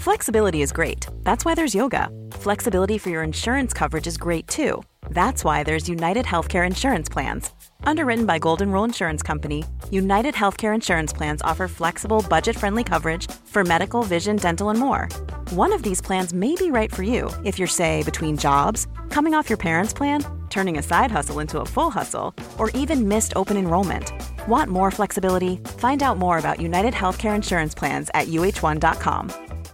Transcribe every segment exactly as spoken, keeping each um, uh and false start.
Flexibility is great. That's why there's yoga. Flexibility for your insurance coverage is great too. That's why there's United Healthcare Insurance Plans. Underwritten by Golden Rule Insurance Company, United Healthcare Insurance Plans offer flexible, budget-friendly coverage for medical, vision, dental, and more. One of these plans may be right for you if you're, say, between jobs, coming off your parents' plan, turning a side hustle into a full hustle, or even missed open enrollment. Want more flexibility? Find out more about United Healthcare Insurance Plans at U H one dot com.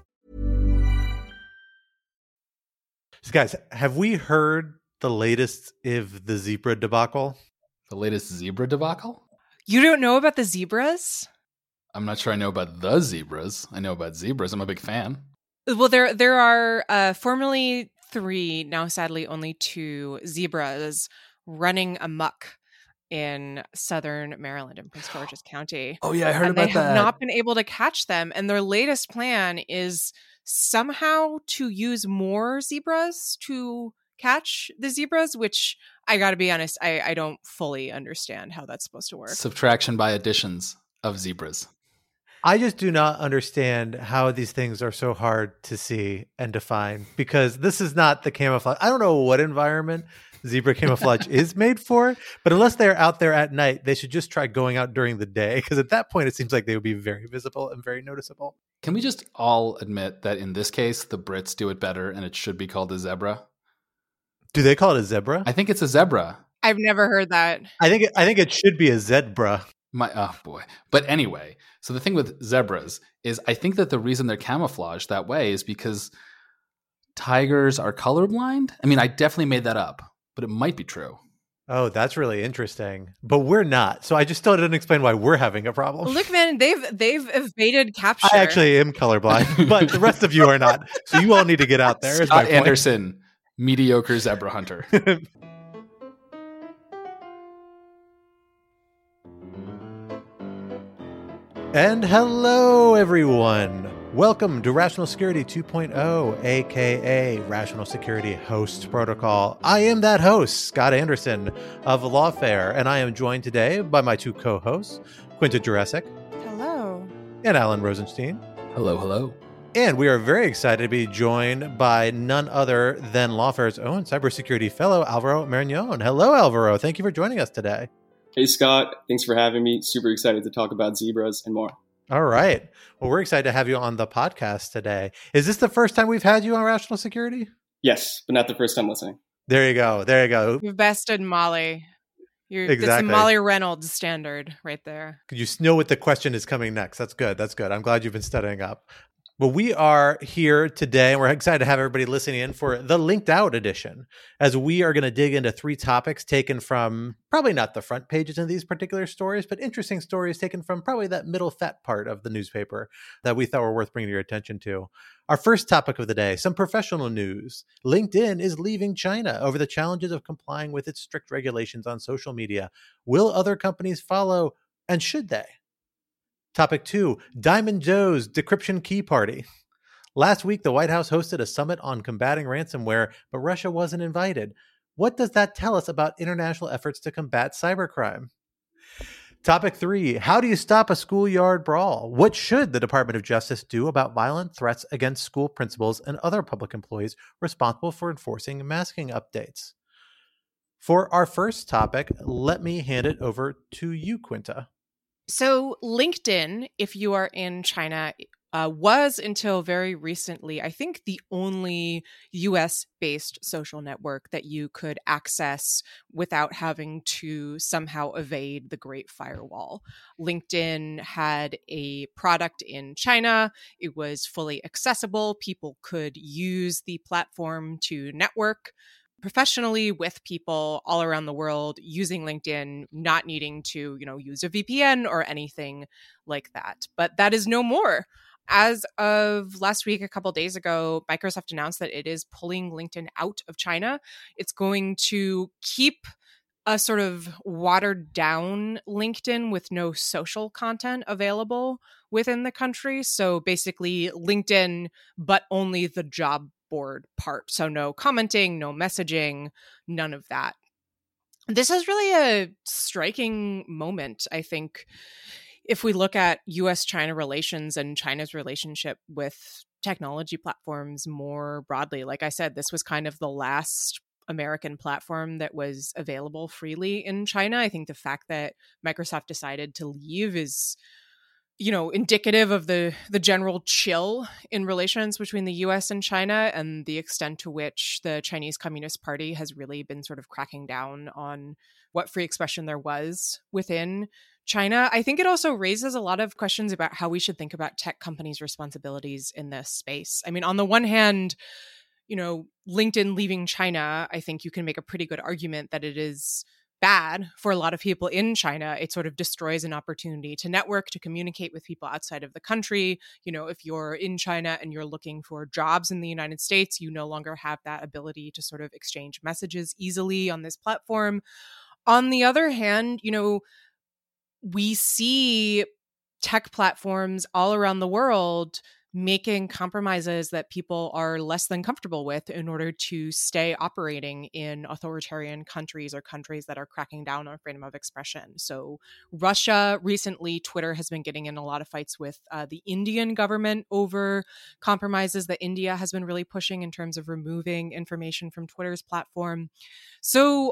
So guys, have we heard the latest of the zebra debacle? The latest zebra debacle? You don't know about the zebras? I'm not sure I know about the zebras. I know about zebras. I'm a big fan. Well, there there are uh, formerly three, now sadly only two zebras running amok in southern Maryland in Prince George's County. Oh yeah, I heard and about they that. have not been able to catch them. And their latest plan is somehow to use more zebras to catch the zebras, which I got to be honest, I, I don't fully understand how that's supposed to work. Subtraction by additions of zebras. I just do not understand how these things are so hard to see and define, because this is not the camouflage. I don't know what environment zebra camouflage is made for, but unless they're out there at night, they should just try going out during the day, because at that point, it seems like they would be very visible and very noticeable. Can we just all admit that in this case, the Brits do it better and it should be called a zebra? Do they call it a zebra? I think it's a zebra. I've never heard that. I think it, I think it should be a zebra. My oh boy. But anyway, so the thing with zebras is I think that the reason they're camouflaged that way is because tigers are colorblind. I mean, I definitely made that up, but it might be true. Oh, that's really interesting. But we're not. So I just still didn't explain why we're having a problem. Look, man, they've they've evaded capture. I actually am colorblind, but the rest of you are not. So you all need to get out there. is my Scott point. Anderson, mediocre zebra hunter. And hello, everyone. Welcome to Rational Security two point oh, aka Rational Security Host Protocol. I am that host, Scott Anderson of Lawfare, and I am joined today by my two co-hosts, Quinta Jurecic. Hello. And Alan Rosenstein. Hello, hello. And we are very excited to be joined by none other than Lawfare's own cybersecurity fellow, Alvaro Marignon. Hello, Alvaro. Thank you for joining us today. Hey, Scott. Thanks for having me. Super excited to talk about zebras and more. All right. Well, we're excited to have you on the podcast today. Is this the first time we've had you on Rational Security? Yes, but not the first time listening. There you go. There you go. You've bested Molly. You're, Exactly. That's the Molly Reynolds standard right there. You know what the question is coming next. That's good. That's good. I'm glad you've been studying up. Well, we are here today, and we're excited to have everybody listening in for the Linked Out edition, as we are going to dig into three topics taken from probably not the front pages of these particular stories, but interesting stories taken from probably that middle fat part of the newspaper that we thought were worth bringing your attention to. Our first topic of the day, some professional news. LinkedIn is leaving China over the challenges of complying with its strict regulations on social media. Will other companies follow, and should they? Topic two, Diamond Joe's Decryption Key Party. Last week, the White House hosted a summit on combating ransomware, but Russia wasn't invited. What does that tell us about international efforts to combat cybercrime? Topic three, how do you stop a schoolyard brawl? What should the Department of Justice do about violent threats against school principals and other public employees responsible for enforcing masking updates? For our first topic, let me hand it over to you, Quinta. So LinkedIn, if you are in China, uh, was until very recently, I think, the only U S-based social network that you could access without having to somehow evade the Great Firewall. LinkedIn had a product in China. It was fully accessible. People could use the platform to network professionally with people all around the world using LinkedIn, not needing to, you know, use a V P N or anything like that. But that is no more. As of last week, a couple days ago, Microsoft announced that it is pulling LinkedIn out of China. It's going to keep a sort of watered down LinkedIn with no social content available within the country. So basically LinkedIn, but only the job board part. So no commenting, no messaging, none of that. This is really a striking moment, I think, if we look at U S China relations and China's relationship with technology platforms more broadly. Like I said, this was kind of the last American platform that was available freely in China. I think the fact that Microsoft decided to leave is, you know, indicative of the the general chill in relations between the U S and China, and the extent to which the Chinese Communist Party has really been sort of cracking down on what free expression there was within China. I think it also raises a lot of questions about how we should think about tech companies' responsibilities in this space. I mean, on the one hand, you know, LinkedIn leaving China, I think you can make a pretty good argument that it is bad for a lot of people in China. It sort of destroys an opportunity to network, to communicate with people outside of the country. You know, if you're in China and you're looking for jobs in the United States, you no longer have that ability to sort of exchange messages easily on this platform. On the other hand, you know, we see tech platforms all around the world making compromises that people are less than comfortable with in order to stay operating in authoritarian countries or countries that are cracking down on freedom of expression. So Russia, recently, Twitter has been getting in a lot of fights with uh, the Indian government over compromises that India has been really pushing in terms of removing information from Twitter's platform. So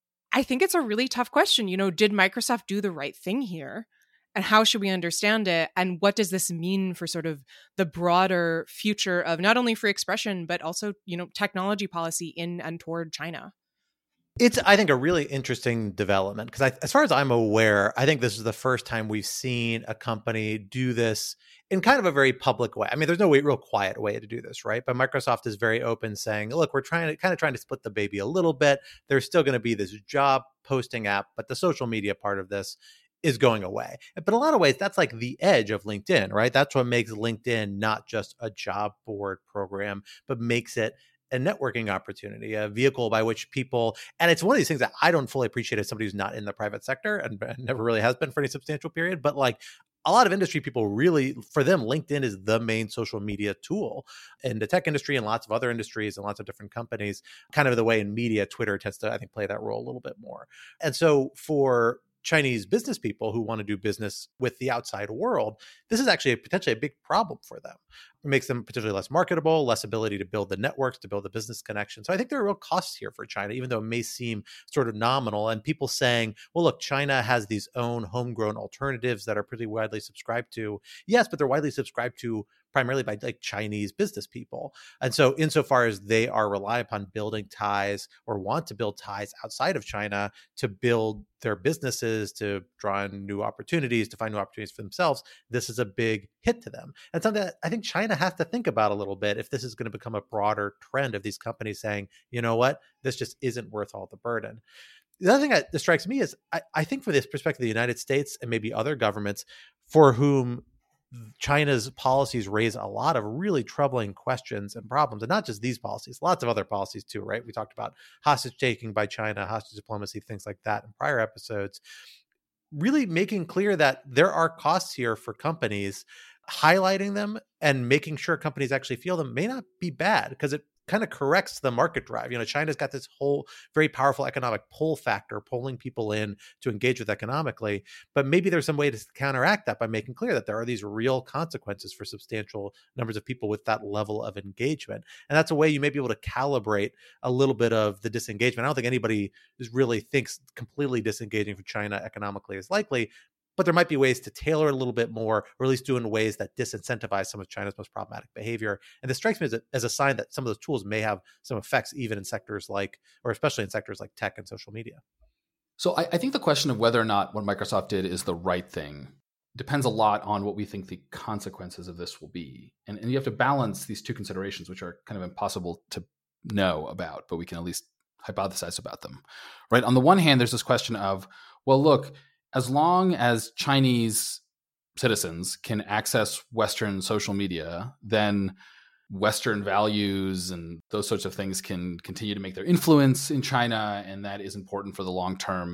I think it's a really tough question. You know, did Microsoft do the right thing here? And how should we understand it? And what does this mean for sort of the broader future of not only free expression, but also, you know, technology policy in and toward China? It's, I think, a really interesting development because as far as I'm aware, I think this is the first time we've seen a company do this in kind of a very public way. I mean, there's no way, real quiet way to do this, right? But Microsoft is very open, saying, look, we're trying to kind of trying to split the baby a little bit. There's still going to be this job posting app, but the social media part of this is going away. But in a lot of ways, that's like the edge of LinkedIn, right? That's what makes LinkedIn not just a job board program, but makes it a networking opportunity, a vehicle by which people, and it's one of these things that I don't fully appreciate as somebody who's not in the private sector and never really has been for any substantial period, but like a lot of industry people really, for them, LinkedIn is the main social media tool. In the tech industry and lots of other industries and lots of different companies, kind of the way in media, Twitter tends to, I think, play that role a little bit more. And so for Chinese business people who want to do business with the outside world, this is actually a, potentially a big problem for them. It makes them potentially less marketable, less ability to build the networks, to build the business connection. So I think there are real costs here for China, even though it may seem sort of nominal. And people saying, well, look, China has these own homegrown alternatives that are pretty widely subscribed to. Yes, but they're widely subscribed to primarily by like Chinese business people. And so insofar as they are reliant upon building ties or want to build ties outside of China to build their businesses, to draw in new opportunities, to find new opportunities for themselves, this is a big hit to them. And something that I think China has to think about a little bit if this is going to become a broader trend of these companies saying, you know what, this just isn't worth all the burden. The other thing that strikes me is I, I think for this perspective of the United States and maybe other governments for whom China's policies raise a lot of really troubling questions and problems, and not just these policies, lots of other policies too, right? We talked about hostage taking by China, hostage diplomacy, things like that in prior episodes, really making clear that there are costs here for companies. Highlighting them and making sure companies actually feel them may not be bad because it kind of corrects the market drive. You know, China's got this whole very powerful economic pull factor, pulling people in to engage with economically. But maybe there's some way to counteract that by making clear that there are these real consequences for substantial numbers of people with that level of engagement. And that's a way you may be able to calibrate a little bit of the disengagement. I don't think anybody is really thinks completely disengaging from China economically is likely. But there might be ways to tailor it a little bit more, or at least do it in ways that disincentivize some of China's most problematic behavior. And this strikes me as a, as a sign that some of those tools may have some effects even in sectors like, or especially in sectors like tech and social media. So I, I think the question of whether or not what Microsoft did is the right thing depends a lot on what we think the consequences of this will be. And, and you have to balance these two considerations, which are kind of impossible to know about, but we can at least hypothesize about them, right? On the one hand, there's this question of, well, look, as long as Chinese citizens can access Western social media, then Western values and those sorts of things can continue to make their influence in China. And that is important for the long-term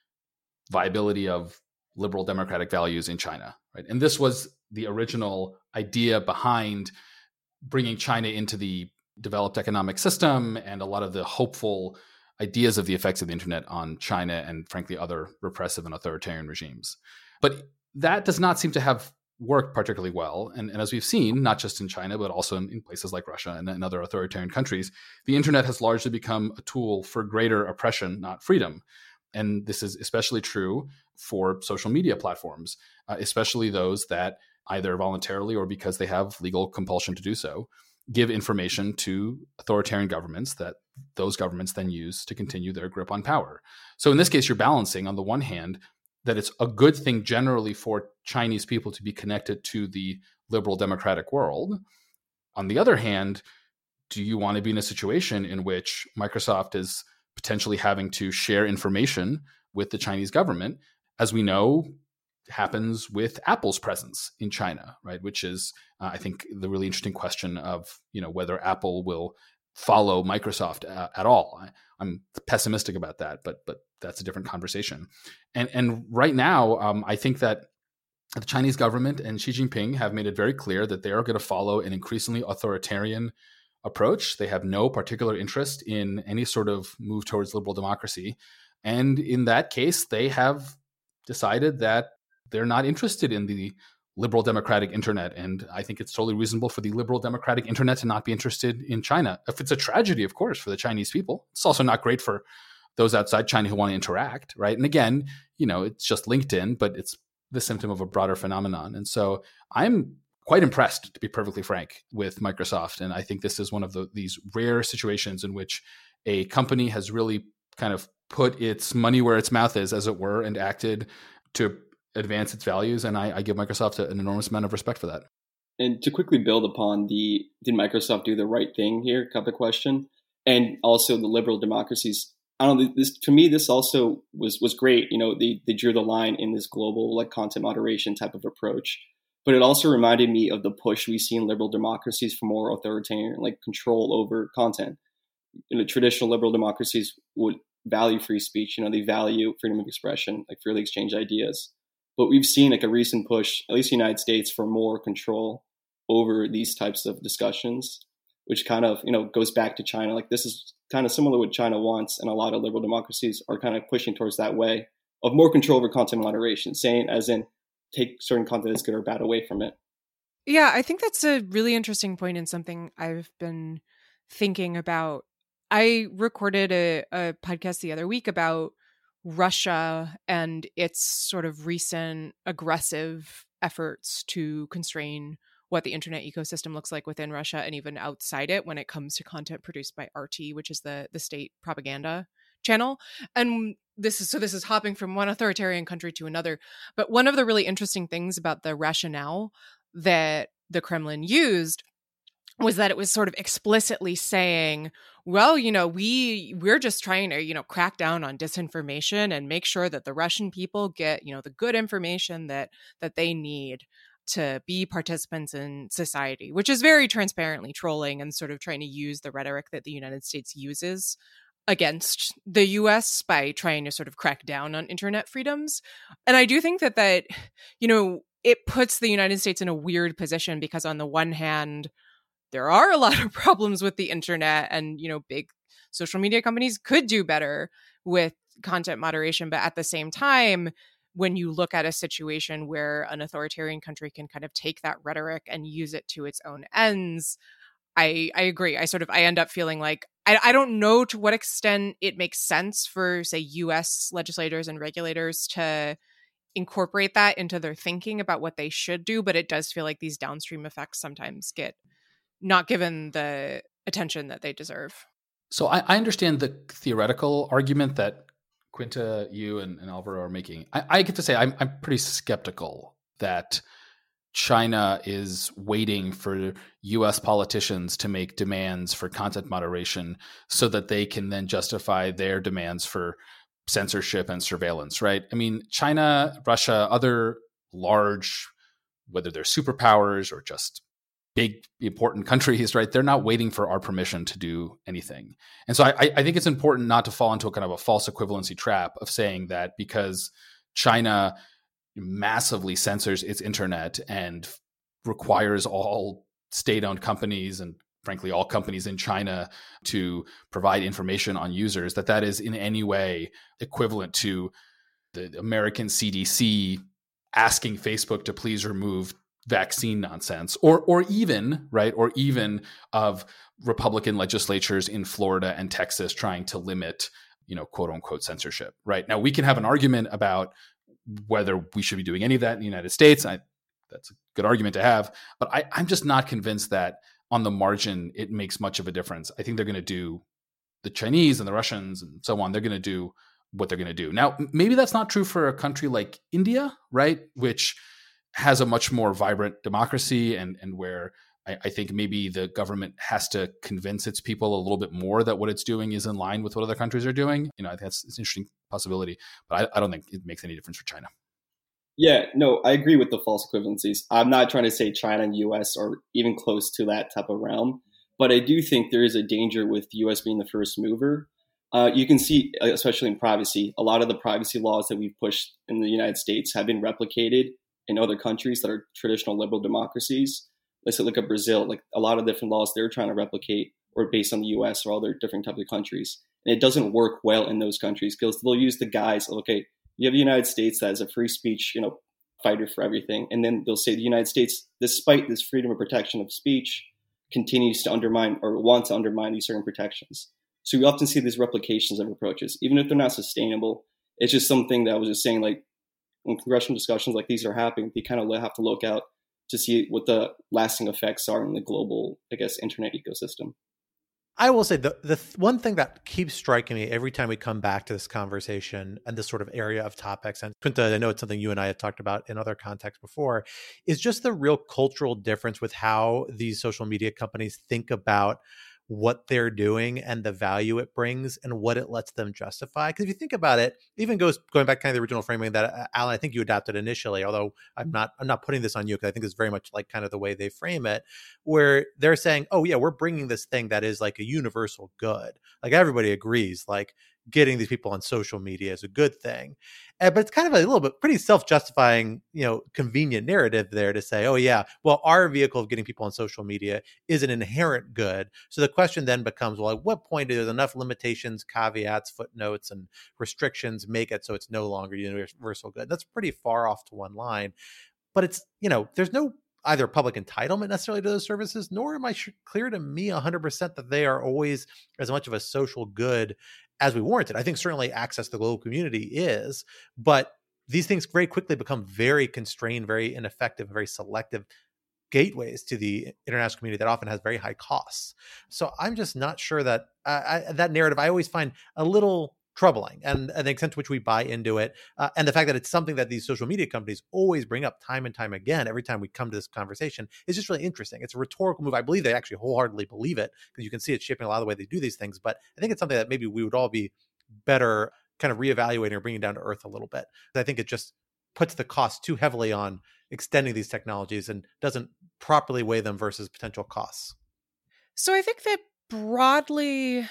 viability of liberal democratic values in China, right? And this was the original idea behind bringing China into the developed economic system and a lot of the hopeful ideas of the effects of the internet on China and, frankly, other repressive and authoritarian regimes. But that does not seem to have work particularly well. And, and as we've seen, not just in China, but also in, in places like Russia and, and other authoritarian countries, the internet has largely become a tool for greater oppression, not freedom. And this is especially true for social media platforms, uh, especially those that either voluntarily or because they have legal compulsion to do so, give information to authoritarian governments that those governments then use to continue their grip on power. So in this case, you're balancing, on the one hand, that it's a good thing generally for Chinese people to be connected to the liberal democratic world. On the other hand, do you want to be in a situation in which Microsoft is potentially having to share information with the Chinese government, as we know happens with Apple's presence in China, right? Which is, uh, I think, the really interesting question of, you know, whether Apple will follow Microsoft uh, at all. I, I'm pessimistic about that, but but that's a different conversation. And and right now, um, I think that the Chinese government and Xi Jinping have made it very clear that they are going to follow an increasingly authoritarian approach. They have no particular interest in any sort of move towards liberal democracy. And in that case, they have decided that they're not interested in the liberal democratic internet. And I think it's totally reasonable for the liberal democratic internet to not be interested in China. If it's a tragedy, of course, for the Chinese people, it's also not great for those outside China who want to interact, right? And again, you know, it's just LinkedIn, but it's the symptom of a broader phenomenon. And so I'm quite impressed, to be perfectly frank, with Microsoft. And I think this is one of the, these rare situations in which a company has really kind of put its money where its mouth is, as it were, and acted to advance its values. And I, I give Microsoft an enormous amount of respect for that. And to quickly build upon the, did Microsoft do the right thing here? Kind of question. And also the liberal democracies. I don't know, this, for me, this also was, was great. You know, they, they drew the line in this global like content moderation type of approach. But it also reminded me of the push we see in liberal democracies for more authoritarian, like control over content. You know, traditional liberal democracies would value free speech. You know, they value freedom of expression, like freely exchange ideas. But we've seen like a recent push, at least in the United States, for more control over these types of discussions, which kind of, you know, goes back to China. Like this is kind of similar to what China wants, and a lot of liberal democracies are kind of pushing towards that way of more control over content moderation, saying as in take certain content that's good or bad away from it. Yeah, I think that's a really interesting point and something I've been thinking about. I recorded a, a podcast the other week about Russia and its sort of recent aggressive efforts to constrain what the internet ecosystem looks like within Russia and even outside it when it comes to content produced by R T, which is the the state propaganda channel. And this is so this is hopping from one authoritarian country to another. But one of the really interesting things about the rationale that the Kremlin used was that it was sort of explicitly saying, well, you know, we we're just trying to, you know, crack down on disinformation and make sure that the Russian people get, you know, the good information that that they need to be participants in society, which is very transparently trolling and sort of trying to use the rhetoric that the United States uses against the U S by trying to sort of crack down on internet freedoms. And I do think that that, you know, it puts the United States in a weird position because on the one hand, there are a lot of problems with the internet and, you know, big social media companies could do better with content moderation. But at the same time, when you look at a situation where an authoritarian country can kind of take that rhetoric and use it to its own ends, I, I agree. I sort of, I end up feeling like, I, I don't know to what extent it makes sense for, say, U S legislators and regulators to incorporate that into their thinking about what they should do. But it does feel like these downstream effects sometimes get not given the attention that they deserve. So I, I understand the theoretical argument that Quinta, you, and, and Alvaro are making. I, I get to say I'm, I'm pretty skeptical that China is waiting for U S politicians to make demands for content moderation so that they can then justify their demands for censorship and surveillance, right? I mean, China, Russia, other large, whether they're superpowers or just big, important countries, right? They're not waiting for our permission to do anything. And so I, I think it's important not to fall into a kind of a false equivalency trap of saying that because China massively censors its internet and requires all state-owned companies and frankly all companies in China to provide information on users, that that is in any way equivalent to the American C D C asking Facebook to please remove vaccine nonsense, or or even right, or even of Republican legislatures in Florida and Texas trying to limit, you know, quote unquote censorship. Right now, we can have an argument about whether we should be doing any of that in the United States. I, that's a good argument to have, but I, I'm just not convinced that on the margin it makes much of a difference. I think they're going to do the Chinese and the Russians and so on. They're going to do what they're going to do. Now, maybe that's not true for a country like India, right, which has a much more vibrant democracy and and where I, I think maybe the government has to convince its people a little bit more that what it's doing is in line with what other countries are doing. You know, I think that's it's an interesting possibility, but I, I don't think it makes any difference for China. Yeah, no, I agree with the false equivalencies. I'm not trying to say China and U S are even close to that type of realm, but I do think there is a danger with the U S being the first mover. Uh, you can see, especially in privacy, a lot of the privacy laws that we've pushed in the United States have been replicated in other countries that are traditional liberal democracies. Let's look at Brazil, like a lot of different laws they're trying to replicate or based on the U S or other different types of countries. And it doesn't work well in those countries because they'll use the guise of, okay, you have the United States that is a free speech, you know, fighter for everything. And then they'll say the United States, despite this freedom of protection of speech, continues to undermine or wants to undermine these certain protections. So we often see these replications of approaches, even if they're not sustainable. It's just something that I was just saying, like, when congressional discussions like these are happening, they kind of have to look out to see what the lasting effects are in the global, I guess, internet ecosystem. I will say the the th- one thing that keeps striking me every time we come back to this conversation and this sort of area of topics, and Quinta, I know it's something you and I have talked about in other contexts before, is just the real cultural difference with how these social media companies think about what they're doing and the value it brings and what it lets them justify. Because if you think about it, even goes going back kind of the original framing that uh, Alan, I think you adapted initially, although I'm not I'm not putting this on you because I think it's very much like kind of the way they frame it, where they're saying, oh yeah, we're bringing this thing that is like a universal good. Like everybody agrees, like getting these people on social media is a good thing. And, but it's kind of a little bit pretty self-justifying, you know, convenient narrative there to say, oh yeah, well, our vehicle of getting people on social media is an inherent good. So the question then becomes, well, at what point do enough limitations, caveats, footnotes, and restrictions make it so it's no longer universal good? That's pretty far off to one line. But it's, you know, there's no either public entitlement necessarily to those services, nor am I sure, clear to me one hundred percent that they are always as much of a social good as we warranted. I think certainly access to the global community is, but these things very quickly become very constrained, very ineffective, very selective gateways to the international community that often has very high costs. So I'm just not sure that uh, I, that narrative I always find a little troubling, and, and the extent to which we buy into it, uh, and the fact that it's something that these social media companies always bring up time and time again every time we come to this conversation is just really interesting. It's a rhetorical move. I believe they actually wholeheartedly believe it because you can see it shaping a lot of the way they do these things, but I think it's something that maybe we would all be better kind of reevaluating or bringing down to earth a little bit. I think it just puts the cost too heavily on extending these technologies and doesn't properly weigh them versus potential costs. So I think that broadly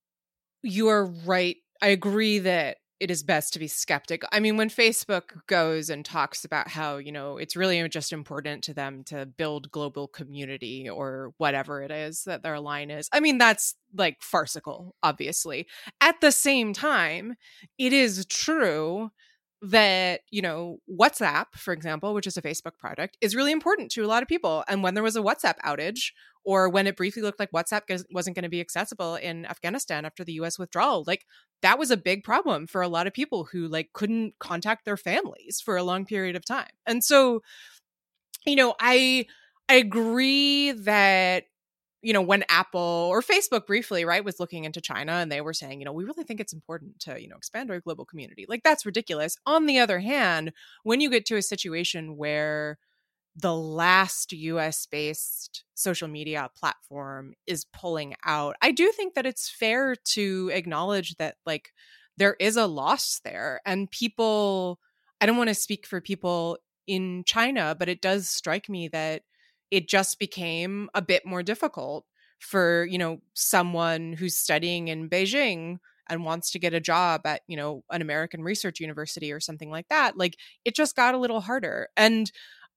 you are right. I agree that it is best to be skeptic. I mean, when Facebook goes and talks about how, you know, it's really just important to them to build global community or whatever it is that their line is, I mean, that's like farcical, obviously. At the same time, it is true that, you know, WhatsApp, for example, which is a Facebook product, is really important to a lot of people. And when there was a WhatsApp outage, or when it briefly looked like WhatsApp wasn't going to be accessible in Afghanistan after the U S withdrawal, like that was a big problem for a lot of people who like couldn't contact their families for a long period of time. And so, you know, I I agree that, you know, when Apple or Facebook briefly, right, was looking into China and they were saying, you know, we really think it's important to, you know, expand our global community. Like that's ridiculous. On the other hand, when you get to a situation where the last U S-based social media platform is pulling out, I do think that it's fair to acknowledge that like there is a loss there. And people, I don't want to speak for people in China, but it does strike me that it just became a bit more difficult for, you know, someone who's studying in Beijing and wants to get a job at, you know, an American research university or something like that. Like it just got a little harder. And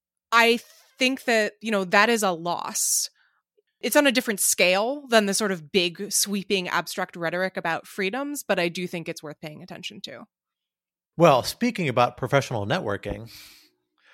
I think that, you know, that is a loss. It's on a different scale than the sort of big, sweeping, abstract rhetoric about freedoms, but I do think it's worth paying attention to. Well, speaking about professional networking,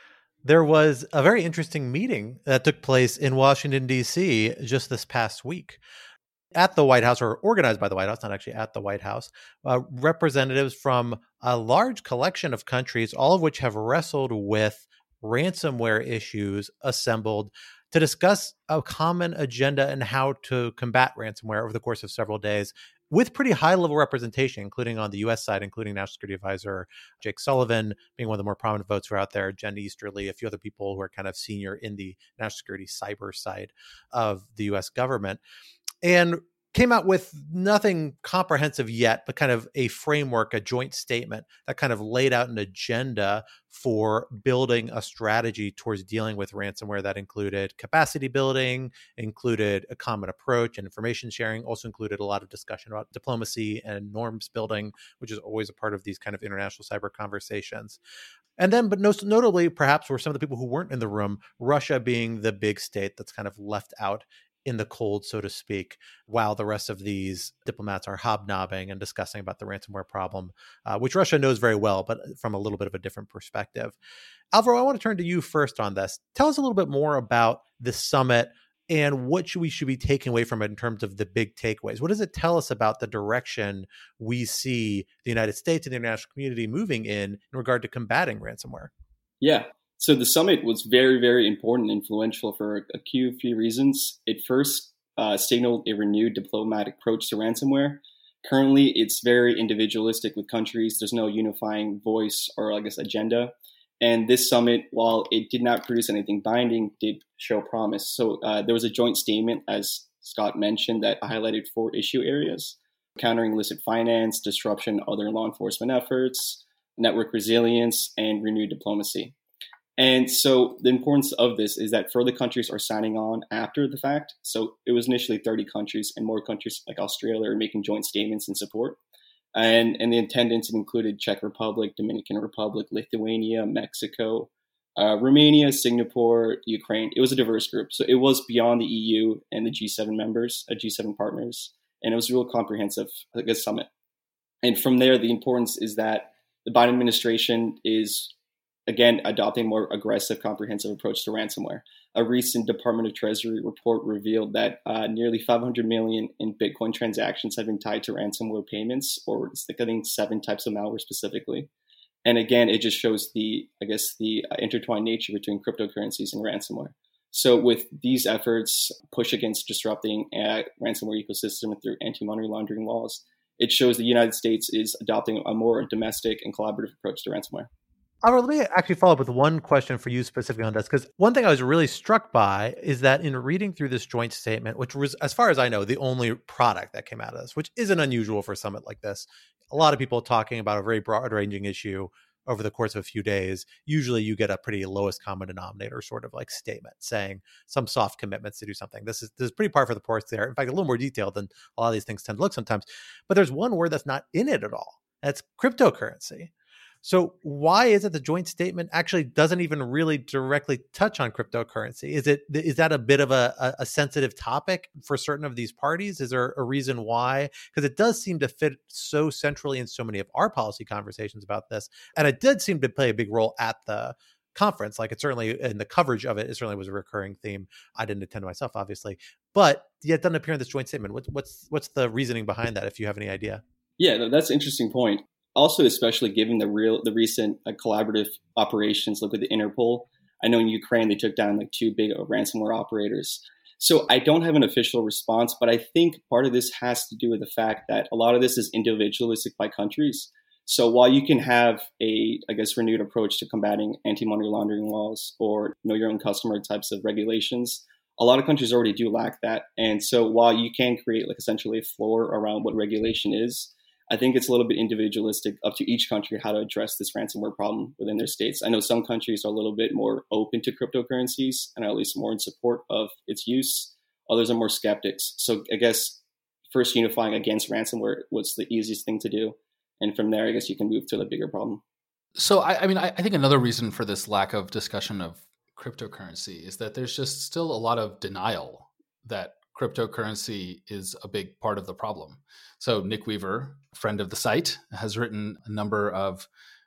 there was a very interesting meeting that took place in Washington, D C just this past week. At the White House, or organized by the White House, not actually at the White House, uh, representatives from a large collection of countries, all of which have wrestled with ransomware issues, assembled to discuss a common agenda and how to combat ransomware over the course of several days, with pretty high-level representation, including on the U S side, including National Security Advisor Jake Sullivan being one of the more prominent votes who are out there, Jen Easterly, a few other people who are kind of senior in the national security cyber side of the U S government. And came out with nothing comprehensive yet, but kind of a framework, a joint statement that kind of laid out an agenda for building a strategy towards dealing with ransomware that included capacity building, included a common approach and information sharing, also included a lot of discussion about diplomacy and norms building, which is always a part of these kind of international cyber conversations. And then, but most notably, perhaps, were some of the people who weren't in the room, Russia being the big state that's kind of left out in the cold, so to speak, while the rest of these diplomats are hobnobbing and discussing about the ransomware problem, uh, which Russia knows very well, but from a little bit of a different perspective. Alvaro, I want to turn to you first on this. Tell us a little bit more about this summit and what should we should be taking away from it in terms of the big takeaways. What does it tell us about the direction we see the United States and the international community moving in in regard to combating ransomware? Yeah. So the summit was very, very important and influential for a few, few reasons. It first uh, signaled a renewed diplomatic approach to ransomware. Currently, it's very individualistic with countries. There's no unifying voice or, I guess, agenda. And this summit, while it did not produce anything binding, did show promise. So uh, there was a joint statement, as Scott mentioned, that highlighted four issue areas: countering illicit finance, disruption, other law enforcement efforts, network resilience, and renewed diplomacy. And so the importance of this is that further countries are signing on after the fact. So it was initially thirty countries, and more countries like Australia are making joint statements in support. And, and the attendance included Czech Republic, Dominican Republic, Lithuania, Mexico, uh, Romania, Singapore, Ukraine. It was a diverse group. So it was beyond the E U and the G seven members, uh, G seven partners. And it was a real comprehensive, I guess, summit. And from there, the importance is that the Biden administration is, again, adopting a more aggressive, comprehensive approach to ransomware. A recent Department of Treasury report revealed that uh, nearly five hundred million in Bitcoin transactions have been tied to ransomware payments, or I think seven types of malware specifically. And again, it just shows the, I guess, the uh, intertwined nature between cryptocurrencies and ransomware. So with these efforts, push against disrupting a ransomware ecosystem through anti-money laundering laws, it shows the United States is adopting a more domestic and collaborative approach to ransomware. Alvaro, let me actually follow up with one question for you specifically on this, because one thing I was really struck by is that in reading through this joint statement, which was, as far as I know, the only product that came out of this, which isn't unusual for a summit like this. A lot of people talking about a very broad-ranging issue over the course of a few days. Usually you get a pretty lowest common denominator sort of like statement saying some soft commitments to do something. This is, this is pretty par for the course there. In fact, a little more detailed than a lot of these things tend to look sometimes. But there's one word that's not in it at all. That's cryptocurrency. So why is it the joint statement actually doesn't even really directly touch on cryptocurrency? Is it is that a bit of a, a sensitive topic for certain of these parties? Is there a reason why? Because it does seem to fit so centrally in so many of our policy conversations about this. And it did seem to play a big role at the conference. Like it certainly, in the coverage of it, it certainly was a recurring theme. I didn't attend myself, obviously. But yet it doesn't appear in this joint statement. What, what's what's the reasoning behind that, if you have any idea? Yeah, that's an interesting point. Also, especially given the real, the recent uh, collaborative operations, look at the Interpol. I know in Ukraine, they took down like two big uh, ransomware operators. So I don't have an official response, but I think part of this has to do with the fact that a lot of this is individualistic by countries. So while you can have a, I guess, renewed approach to combating anti-money laundering laws or know your own customer types of regulations, a lot of countries already do lack that. And so while you can create like essentially a floor around what regulation is, I think it's a little bit individualistic up to each country how to address this ransomware problem within their states. I know some countries are a little bit more open to cryptocurrencies and are at least more in support of its use. Others are more skeptics. So I guess first unifying against ransomware was the easiest thing to do. And from there, I guess you can move to the bigger problem. So, I, I mean, I, I think another reason for this lack of discussion of cryptocurrency is that there's just still a lot of denial that cryptocurrency is a big part of the problem. So Nick Weaver, friend of the site, has written a number of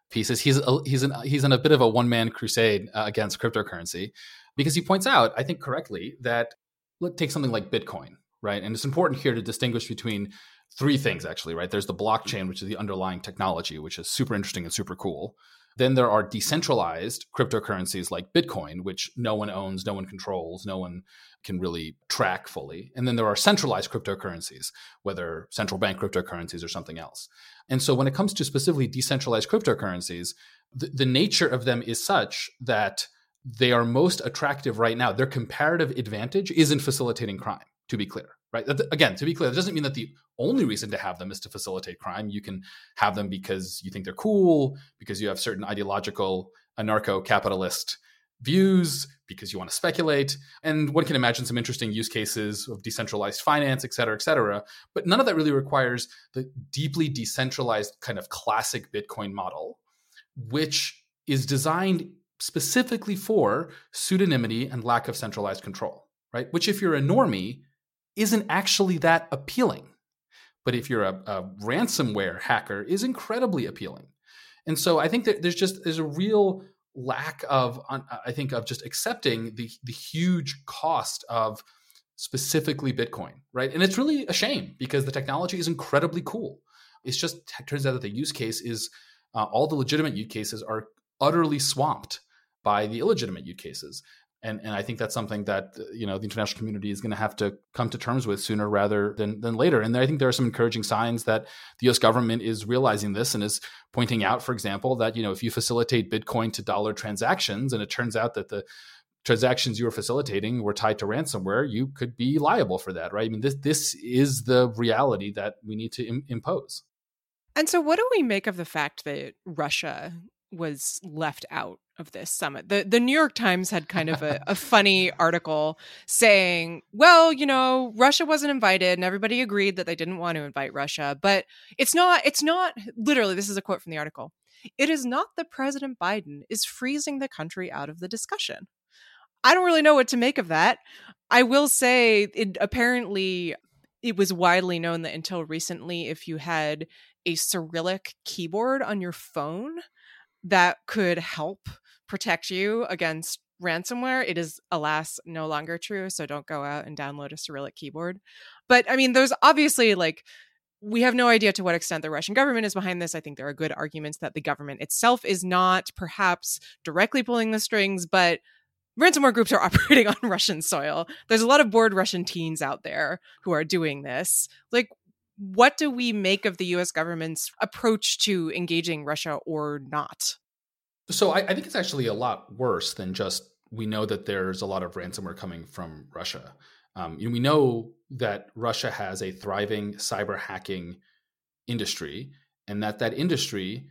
pieces. He's a, he's an, he's in a bit of a one man crusade uh, against cryptocurrency, because he points out, I think correctly, that let's take something like Bitcoin, right? And it's important here to distinguish between three things, actually, right? There's the blockchain, which is the underlying technology, which is super interesting and super cool. Then there are decentralized cryptocurrencies like Bitcoin, which no one owns, no one controls, no one can really track fully. And then there are centralized cryptocurrencies, whether central bank cryptocurrencies or something else. And so when it comes to specifically decentralized cryptocurrencies, the, the nature of them is such that they are most attractive right now. Their comparative advantage is in facilitating crime, to be clear, right? Again, to be clear, that doesn't mean that the only reason to have them is to facilitate crime. You can have them because you think they're cool, because you have certain ideological anarcho-capitalist views, because you want to speculate. And one can imagine some interesting use cases of decentralized finance, et cetera, et cetera. But none of that really requires the deeply decentralized kind of classic Bitcoin model, which is designed specifically for pseudonymity and lack of centralized control, right? Which, if you're a normie, isn't actually that appealing. But if you're a, a ransomware hacker, is incredibly appealing. And so I think that there's just there's a real lack of, I think, of just accepting the the huge cost of specifically Bitcoin, right? And it's really a shame, because the technology is incredibly cool. It's just it turns out that the use case is uh, all the legitimate use cases are utterly swamped by the illegitimate use cases. And and I think that's something that, you know, the international community is going to have to come to terms with sooner rather than than later. And I think there are some encouraging signs that the U S government is realizing this and is pointing out, for example, that, you know, if you facilitate Bitcoin to dollar transactions and it turns out that the transactions you were facilitating were tied to ransomware, you could be liable for that, right? I mean, this this is the reality that we need to im- impose. And so what do we make of the fact that Russia was left out of this summit? The the New York Times had kind of a, a funny article saying, well, you know, Russia wasn't invited and everybody agreed that they didn't want to invite Russia. But it's not, it's not, literally, this is a quote from the article. It is not that President Biden is freezing the country out of the discussion. I don't really know what to make of that. I will say it apparently it was widely known that until recently, if you had a Cyrillic keyboard on your phone, that could help protect you against ransomware. It is, alas, no longer true. So don't go out and download a Cyrillic keyboard. But I mean, there's obviously, like, we have no idea to what extent the Russian government is behind this. I think there are good arguments that the government itself is not perhaps directly pulling the strings, but ransomware groups are operating on Russian soil. There's a lot of bored Russian teens out there who are doing this. Like, what do we make of the U S government's approach to engaging Russia or not? So I, I think it's actually a lot worse than just, we know that there's a lot of ransomware coming from Russia. Um, you know, we know that Russia has a thriving cyber hacking industry, and that that industry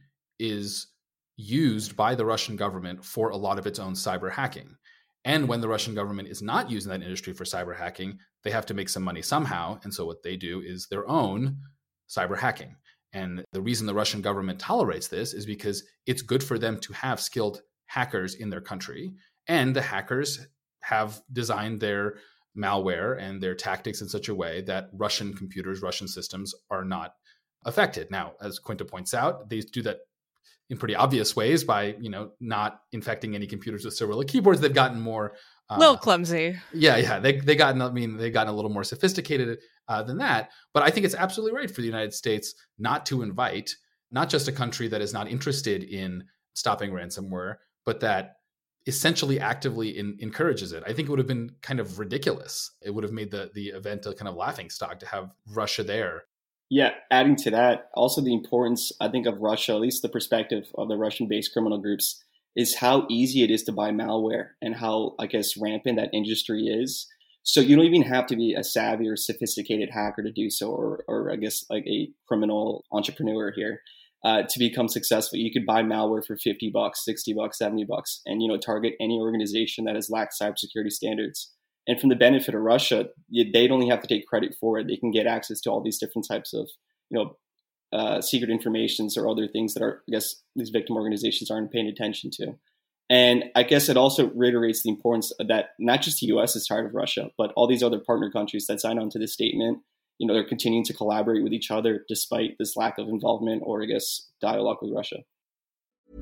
is used by the Russian government for a lot of its own cyber hacking. And when the Russian government is not using that industry for cyber hacking, they have to make some money somehow. And so what they do is their own cyber hacking. And the reason the Russian government tolerates this is because it's good for them to have skilled hackers in their country. And the hackers have designed their malware and their tactics in such a way that Russian computers, Russian systems are not affected. Now, as Quinta points out, they do that in pretty obvious ways by, you know, not infecting any computers with Cyrillic keyboards. They've gotten more a uh, little clumsy. Yeah, yeah. They they gotten, I mean, they've gotten a little more sophisticated uh, than that. But I think it's absolutely right for the United States not to invite not just a country that is not interested in stopping ransomware, but that essentially actively in, encourages it. I think it would have been kind of ridiculous. It would have made the the event a kind of laughingstock to have Russia there. Yeah, adding to that, also the importance, I think, of Russia, at least the perspective of the Russian-based criminal groups, is how easy it is to buy malware and how, I guess, rampant that industry is. So you don't even have to be a savvy or sophisticated hacker to do so, or, or I guess, like a criminal entrepreneur here uh, to become successful. You could buy malware for fifty bucks, sixty bucks, seventy bucks, and, you know, target any organization that has lacked cybersecurity standards. And from the benefit of Russia, they don't only have to take credit for it. They can get access to all these different types of, you know, uh, secret informations or other things that are, I guess, these victim organizations aren't paying attention to. And I guess it also reiterates the importance of that not just the U S is tired of Russia, but all these other partner countries that signed on to this statement, you know, they're continuing to collaborate with each other despite this lack of involvement or, I guess, dialogue with Russia.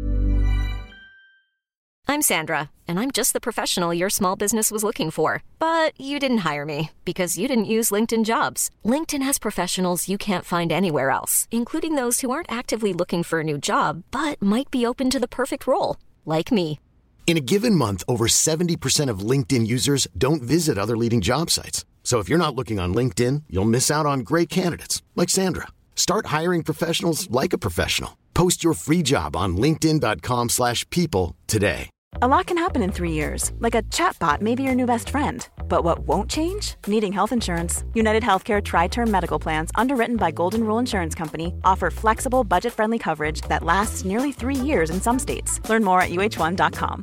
I'm Sandra, and I'm just the professional your small business was looking for. But you didn't hire me because you didn't use LinkedIn Jobs. LinkedIn has professionals you can't find anywhere else, including those who aren't actively looking for a new job, but might be open to the perfect role, like me. In a given month, over seventy percent of LinkedIn users don't visit other leading job sites. So if you're not looking on LinkedIn, you'll miss out on great candidates like Sandra. Start hiring professionals like a professional. Post your free job on linkedin dot com slash people today. A lot can happen in three years, like a chatbot may be your new best friend. But what won't change? Needing health insurance. United Healthcare Tri-Term Medical Plans, underwritten by Golden Rule Insurance Company, offer flexible, budget-friendly coverage that lasts nearly three years in some states. Learn more at U H one dot com.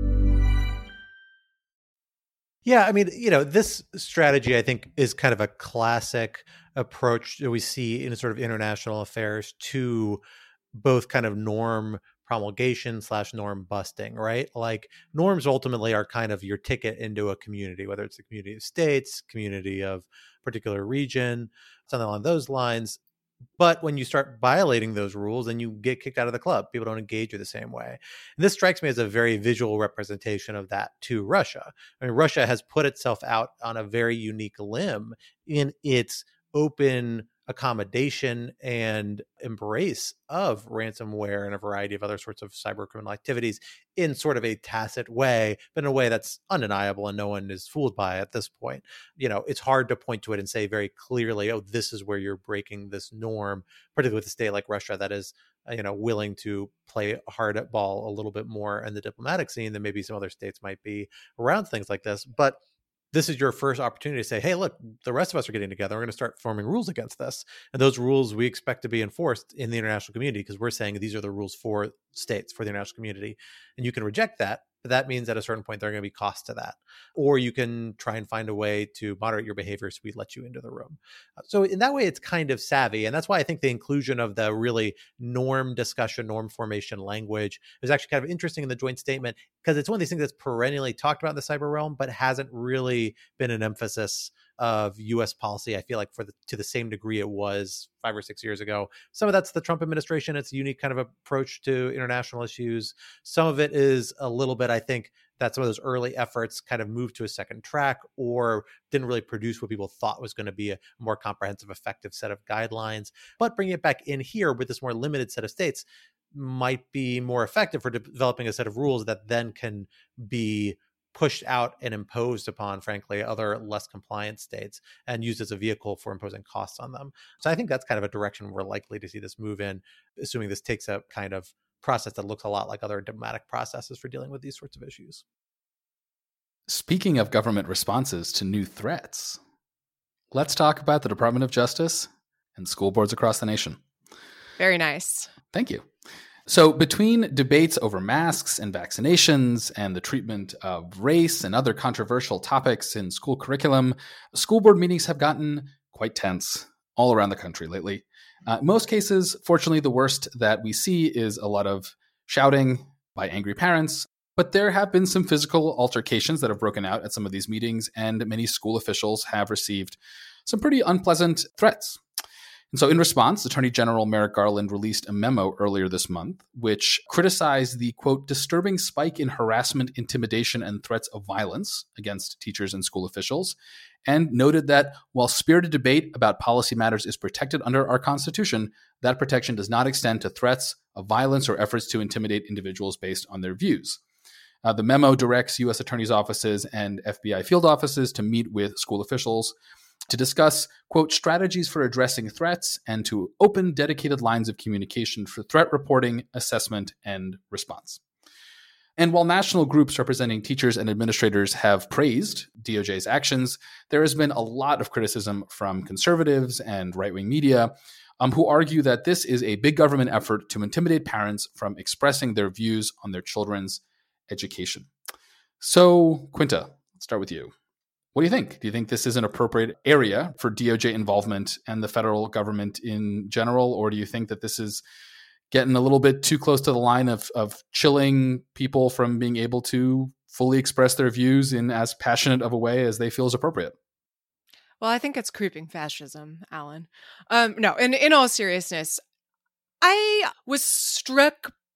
Yeah, I mean, you know, this strategy, I think, is kind of a classic approach that we see in sort of international affairs to both kind of norm promulgation slash norm busting, right? Like norms ultimately are kind of your ticket into a community, whether it's a community of states, community of particular region, something along those lines. But when you start violating those rules, then you get kicked out of the club. People don't engage you the same way. And this strikes me as a very visual representation of that to Russia. I mean, Russia has put itself out on a very unique limb in its open accommodation and embrace of ransomware and a variety of other sorts of cyber criminal activities in sort of a tacit way, but in a way that's undeniable and no one is fooled by at this point. You know, it's hard to point to it and say very clearly, oh, this is where you're breaking this norm, particularly with a state like Russia that is, you know, willing to play hard at ball a little bit more in the diplomatic scene than maybe some other states might be around things like this. But this is your first opportunity to say, hey, look, the rest of us are getting together. We're going to start forming rules against this. And those rules we expect to be enforced in the international community because we're saying these are the rules for states, for the international community. And you can reject that, but that means at a certain point there are going to be costs to that. Or you can try and find a way to moderate your behavior so we let you into the room. So in that way, it's kind of savvy. And that's why I think the inclusion of the really norm discussion, norm formation language is actually kind of interesting in the joint statement, because it's one of these things that's perennially talked about in the cyber realm, but hasn't really been an emphasis of U S policy, I feel like, for the, to the same degree it was five or six years ago. Some of that's the Trump administration. It's a unique kind of approach to international issues. Some of it is a little bit, I think, that some of those early efforts kind of moved to a second track or didn't really produce what people thought was going to be a more comprehensive, effective set of guidelines. But bringing it back in here with this more limited set of states might be more effective for de- developing a set of rules that then can be pushed out and imposed upon, frankly, other less compliant states and used as a vehicle for imposing costs on them. So I think that's kind of a direction we're likely to see this move in, assuming this takes a kind of process that looks a lot like other diplomatic processes for dealing with these sorts of issues. Speaking of government responses to new threats, let's talk about the Department of Justice and school boards across the nation. Very nice. Thank you. So between debates over masks and vaccinations and the treatment of race and other controversial topics in school curriculum, school board meetings have gotten quite tense all around the country lately. Uh, in most cases, fortunately, the worst that we see is a lot of shouting by angry parents, but there have been some physical altercations that have broken out at some of these meetings, and many school officials have received some pretty unpleasant threats. And so in response, Attorney General Merrick Garland released a memo earlier this month, which criticized the, quote, disturbing spike in harassment, intimidation, and threats of violence against teachers and school officials, and noted that while spirited debate about policy matters is protected under our Constitution, that protection does not extend to threats of violence or efforts to intimidate individuals based on their views. Uh, the memo directs U S attorneys' offices and F B I field offices to meet with school officials to discuss, quote, strategies for addressing threats and to open dedicated lines of communication for threat reporting, assessment, and response. And while national groups representing teachers and administrators have praised D O J's actions, there has been a lot of criticism from conservatives and right-wing media um, who argue that this is a big government effort to intimidate parents from expressing their views on their children's education. So, Quinta, let's start with you. What do you think? Do you think this is an appropriate area for D O J involvement and the federal government in general? Or do you think that this is getting a little bit too close to the line of, of chilling people from being able to fully express their views in as passionate of a way as they feel is appropriate? Well, I think it's creeping fascism, Alan. Um, no, in, in all seriousness, I was struck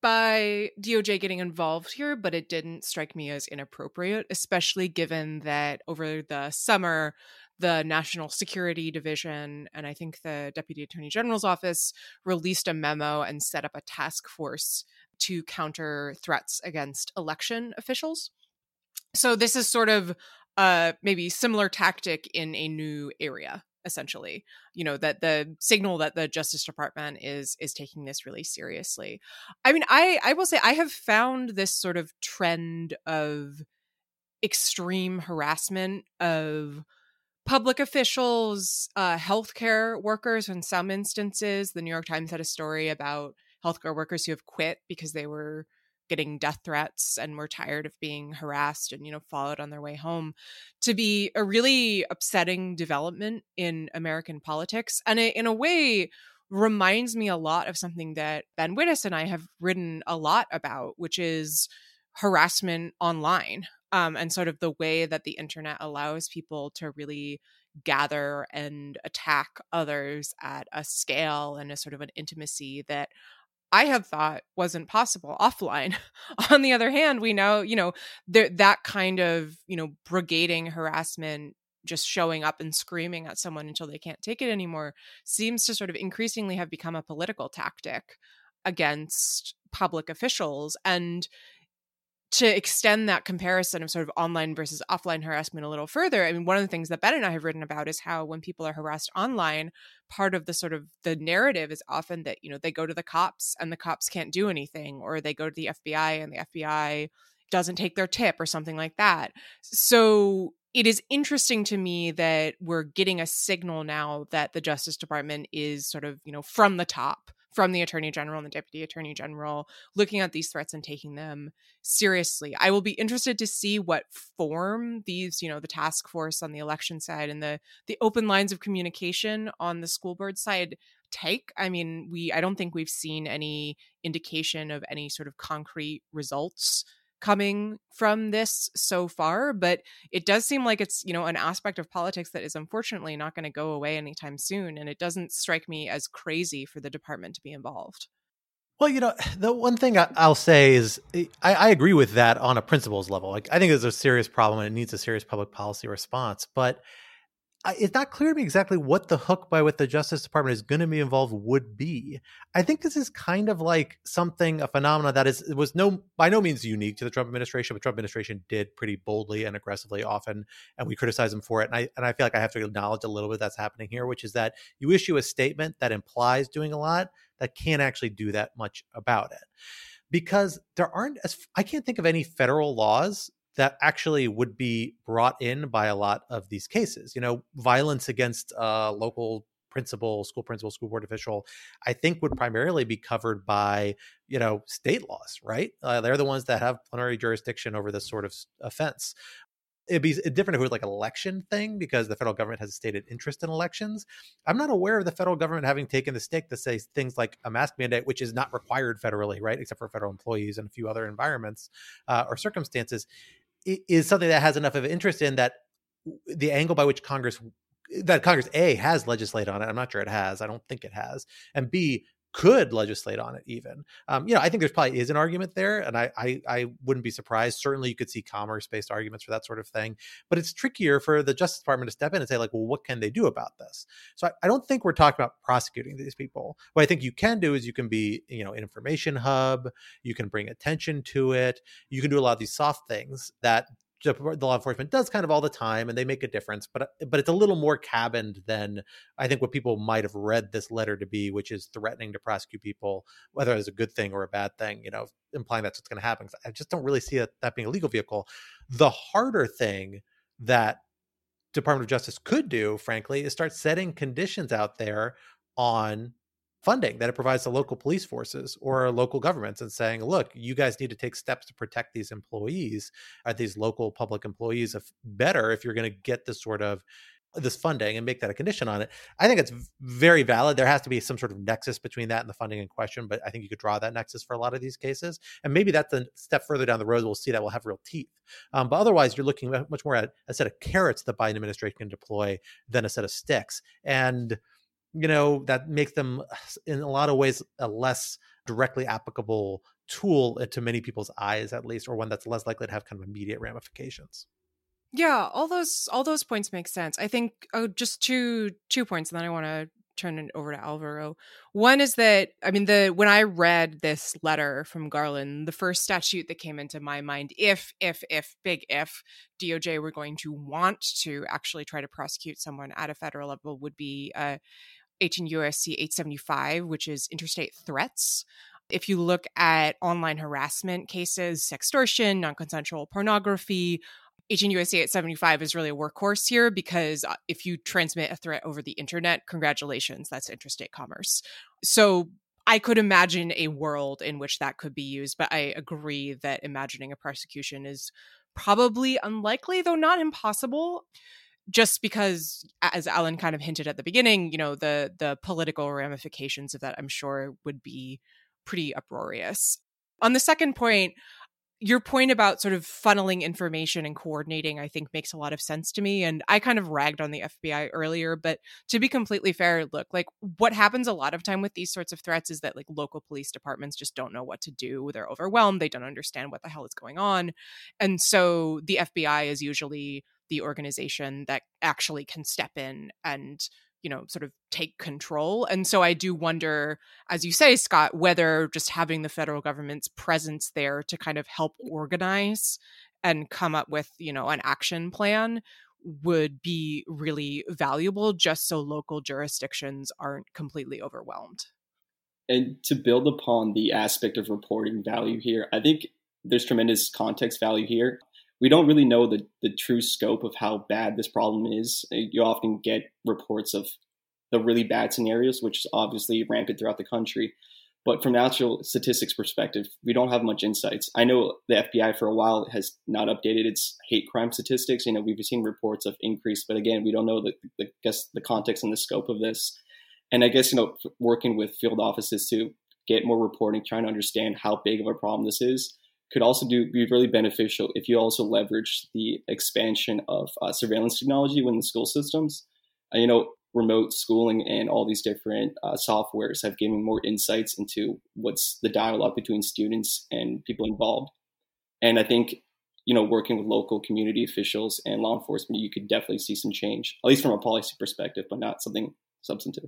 by D O J getting involved here, but it didn't strike me as inappropriate, especially given that over the summer, the National Security Division and I think the Deputy Attorney General's office released a memo and set up a task force to counter threats against election officials. So this is sort of uh, maybe similar tactic in a new area, essentially. You know, that the signal that the Justice Department is is taking this really seriously. I mean, I, I will say I have found this sort of trend of extreme harassment of public officials, uh, healthcare workers in some instances. The New York Times had a story about healthcare workers who have quit because they were getting death threats and were tired of being harassed and, you know, followed on their way home, to be a really upsetting development in American politics. And it, in a way, reminds me a lot of something that Ben Wittes and I have written a lot about, which is harassment online. Um, and sort of the way that the internet allows people to really gather and attack others at a scale and a sort of an intimacy that I have thought wasn't possible offline. On the other hand, we know, you know, there, that kind of, you know, brigading harassment, just showing up and screaming at someone until they can't take it anymore, seems to sort of increasingly have become a political tactic against public officials. And to extend that comparison of sort of online versus offline harassment a little further, I mean, one of the things that Ben and I have written about is how when people are harassed online, part of the sort of the narrative is often that, you know, they go to the cops and the cops can't do anything, or they go to the F B I and the F B I doesn't take their tip or something like that. So it is interesting to me that we're getting a signal now that the Justice Department is sort of, you know, from the top, from the Attorney General and the Deputy Attorney General, looking at these threats and taking them seriously. I will be interested to see what form these, you know, the task force on the election side and the the open lines of communication on the school board side take. I mean, we I don't think we've seen any indication of any sort of concrete results coming from this so far, but it does seem like it's, you know, an aspect of politics that is unfortunately not going to go away anytime soon. And it doesn't strike me as crazy for the department to be involved. Well, you know, the one thing I, I'll say is I, I agree with that on a principles level. Like, I think there's a serious problem and it needs a serious public policy response, but I, it's not clear to me exactly what the hook by what the Justice Department is going to be involved would be. I think this is kind of like something, a phenomenon that is was no by no means unique to the Trump administration, but Trump administration did pretty boldly and aggressively often, and we criticize them for it. And I and I feel like I have to acknowledge a little bit that's happening here, which is that you issue a statement that implies doing a lot that can't actually do that much about it, because there aren't as I can't think of any federal laws that actually would be brought in by a lot of these cases. You know, violence against uh, local principal, school principal, school board official, I think would primarily be covered by, you know, state laws, right? Uh, they're the ones that have plenary jurisdiction over this sort of offense. It'd be different if it was like an election thing, because the federal government has a stated interest in elections. I'm not aware of the federal government having taken the stick to say things like a mask mandate, which is not required federally, right? Except for federal employees and a few other environments uh, or circumstances, is something that has enough of an interest in that the angle by which Congress, that Congress A has legislated on it. I'm not sure it has. I don't think it has. And B could legislate on it even. Um, you know, I think there's probably is an argument there, and I, I I wouldn't be surprised. Certainly you could see commerce-based arguments for that sort of thing, but it's trickier for the Justice Department to step in and say, like, well, what can they do about this? So I, I don't think we're talking about prosecuting these people. What I think you can do is you can be, you know, an information hub, you can bring attention to it, you can do a lot of these soft things that the law enforcement does kind of all the time, and they make a difference, but but it's a little more cabined than I think what people might have read this letter to be, which is threatening to prosecute people, whether it's a good thing or a bad thing, you know, implying that's what's going to happen. I just don't really see that, that being a legal vehicle. The harder thing that Department of Justice could do, frankly, is start setting conditions out there on funding that it provides to local police forces or local governments, and saying, look, you guys need to take steps to protect these employees, uh, these local public employees, if better if you're going to get this sort of this funding, and make that a condition on it. I think it's very valid. There has to be some sort of nexus between that and the funding in question, but I think you could draw that nexus for a lot of these cases. And maybe that's a step further down the road. We'll see that will have real teeth. Um, but otherwise, you're looking much more at a set of carrots the Biden administration can deploy than a set of sticks. And you know, that makes them in a lot of ways a less directly applicable tool to many people's eyes, at least, or one that's less likely to have kind of immediate ramifications. Yeah, all those all those points make sense. I think oh, just two two points, and then I want to turn it over to Alvaro. One is that, I mean, the when I read this letter from Garland, the first statute that came into my mind, if, if, if, big if, D O J were going to want to actually try to prosecute someone at a federal level would be uh, eighteen U S C eight seventy-five, which is interstate threats. If you look at online harassment cases, sextortion, non-consensual pornography, eighteen U S C eight seventy-five is really a workhorse here, because if you transmit a threat over the internet, congratulations, that's interstate commerce. So I could imagine a world in which that could be used, but I agree that imagining a prosecution is probably unlikely, though not impossible, just because, as Alan kind of hinted at the beginning, you know, the the political ramifications of that, I'm sure, would be pretty uproarious. On the second point, your point about sort of funneling information and coordinating, I think, makes a lot of sense to me. And I kind of ragged on the F B I earlier, but to be completely fair, look, like what happens a lot of time with these sorts of threats is that like local police departments just don't know what to do. They're overwhelmed. They don't understand what the hell is going on. And so the F B I is usually the organization that actually can step in and, you know, sort of take control. And so I do wonder, as you say, Scott, whether just having the federal government's presence there to kind of help organize and come up with, you know, an action plan would be really valuable, just so local jurisdictions aren't completely overwhelmed. And to build upon the aspect of reporting value here, I think there's tremendous context value here. We don't really know the, the true scope of how bad this problem is. You often get reports of the really bad scenarios, which is obviously rampant throughout the country. But from an actual statistics perspective, we don't have much insights. I know the F B I for a while has not updated its hate crime statistics. You know, we've seen reports of increase, but again, we don't know the, the, guess the context and the scope of this. And I guess, you know, working with field offices to get more reporting, trying to understand how big of a problem this is, could also do be really beneficial if you also leverage the expansion of uh, surveillance technology within the school systems. Uh, you know, remote schooling and all these different uh, softwares have given more insights into what's the dialogue between students and people involved. And I think, you know, working with local community officials and law enforcement, you could definitely see some change, at least from a policy perspective, but not something substantive.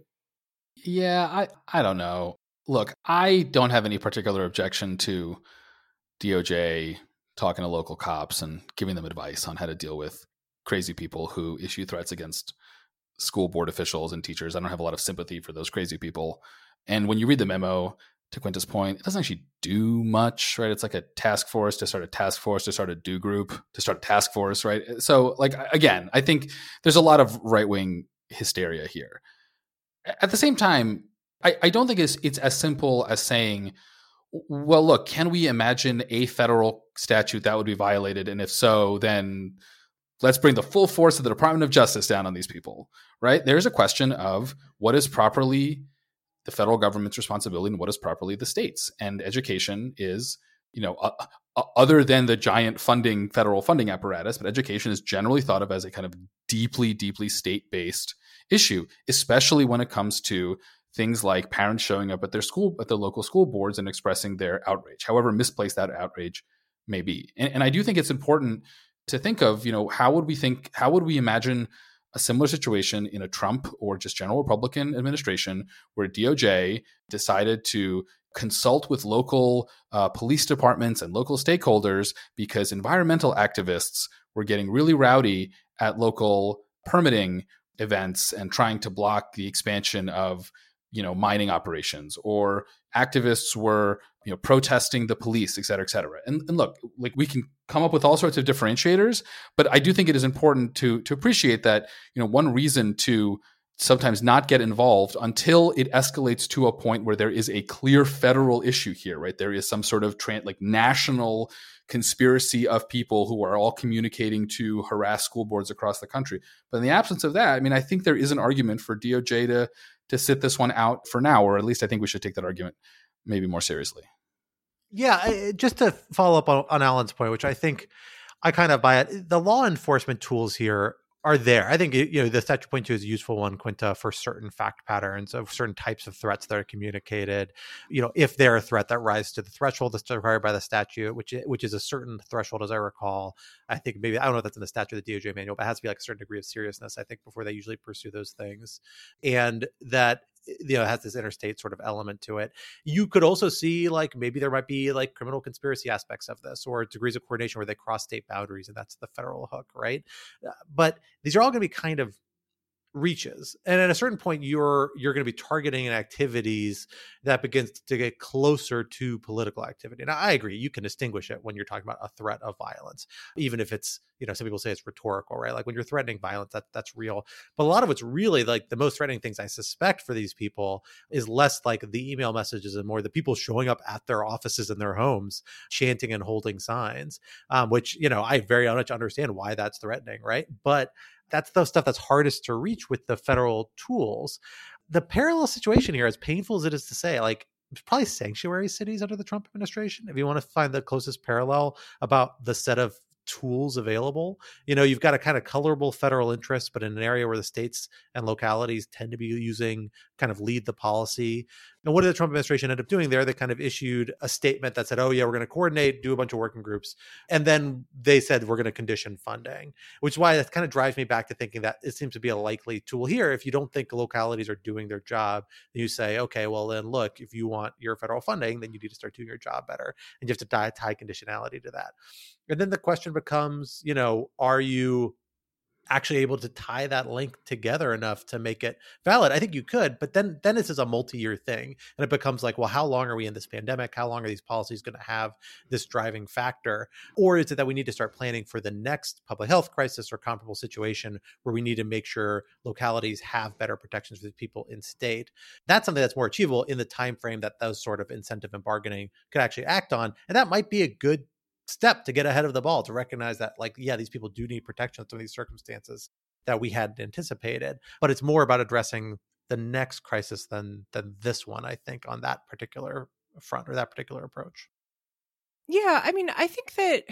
Yeah, I, I don't know. Look, I don't have any particular objection to D O J talking to local cops and giving them advice on how to deal with crazy people who issue threats against school board officials and teachers. I don't have a lot of sympathy for those crazy people. And when you read the memo, to Quinta's point, it doesn't actually do much, right? It's like a task force to start a task force, to start a do group, to start a task force, right? So like, again, I think there's a lot of right-wing hysteria here. At the same time, I, I don't think it's it's as simple as saying, well, look, can we imagine a federal statute that would be violated? And if so, then let's bring the full force of the Department of Justice down on these people, right? There's a question of what is properly the federal government's responsibility and what is properly the state's. And education is, you know, uh, uh, other than the giant funding, federal funding apparatus, but education is generally thought of as a kind of deeply, deeply state-based issue, especially when it comes to things like parents showing up at their school, at their local school boards and expressing their outrage, however misplaced that outrage may be. And, and I do think it's important to think of, you know, how would we think, how would we imagine a similar situation in a Trump or just general Republican administration where D O J decided to consult with local uh, police departments and local stakeholders because environmental activists were getting really rowdy at local permitting events and trying to block the expansion of, you know, mining operations, or activists were, you know, protesting the police, et cetera, et cetera. And, and look, like we can come up with all sorts of differentiators, but I do think it is important to to appreciate that, you know, one reason to sometimes not get involved until it escalates to a point where there is a clear federal issue here, right? There is some sort of tra- like national conspiracy of people who are all communicating to harass school boards across the country. But in the absence of that, I mean, I think there is an argument for D O J to to sit this one out for now, or at least I think we should take that argument maybe more seriously. Yeah, I, just to follow up on, on Alan's point, which I think I kind of buy it, the law enforcement tools here are there. I think, you know, the statute point two is a useful one, Quinta, for certain fact patterns of certain types of threats that are communicated. You know, if they're a threat that rises to the threshold that's required by the statute, which which is a certain threshold, as I recall. I think maybe, I don't know if that's in the statute or the D O J manual, but it has to be like a certain degree of seriousness, I think, before they usually pursue those things. And that, you know, it has this interstate sort of element to it. You could also see like maybe there might be like criminal conspiracy aspects of this, or degrees of coordination where they cross state boundaries, and that's the federal hook, right? But these are all going to be kind of reaches, and at a certain point you're you're going to be targeting activities that begins to get closer to political activity. Now, I agree, you can distinguish it when you're talking about a threat of violence, even if it's, you know, some people say it's rhetorical, right? Like when you're threatening violence, that that's real. But a lot of it's really like the most threatening things I suspect for these people is less like the email messages and more the people showing up at their offices and their homes chanting and holding signs, um, which, you know, I very much understand why that's threatening, right? But that's the stuff that's hardest to reach with the federal tools. The parallel situation here, as painful as it is to say, like, it's probably sanctuary cities under the Trump administration. If you want to find the closest parallel about the set of tools available, you know, you've got a kind of colorable federal interest, but in an area where the states and localities tend to be using kind of lead the policy. And what did the Trump administration end up doing there? They kind of issued a statement that said, oh yeah, we're going to coordinate, do a bunch of working groups. And then they said, we're going to condition funding, which is why that kind of drives me back to thinking that it seems to be a likely tool here. If you don't think localities are doing their job, then you say, okay, well then look, if you want your federal funding, then you need to start doing your job better. And you have to tie, tie conditionality to that. And then the question becomes, you know, are you actually able to tie that link together enough to make it valid? I think you could, but then then this is a multi-year thing, and it becomes like, well, how long are we in this pandemic? How long are these policies going to have this driving factor? Or is it that we need to start planning for the next public health crisis or comparable situation where we need to make sure localities have better protections for the people in state? That's something that's more achievable in the time frame that those sort of incentive and bargaining could actually act on. And that might be a good step to get ahead of the ball, to recognize that, like, yeah, these people do need protection in some of these circumstances that we hadn't anticipated. But it's more about addressing the next crisis than than this one, I think, on that particular front or that particular approach. Yeah, I mean, I think that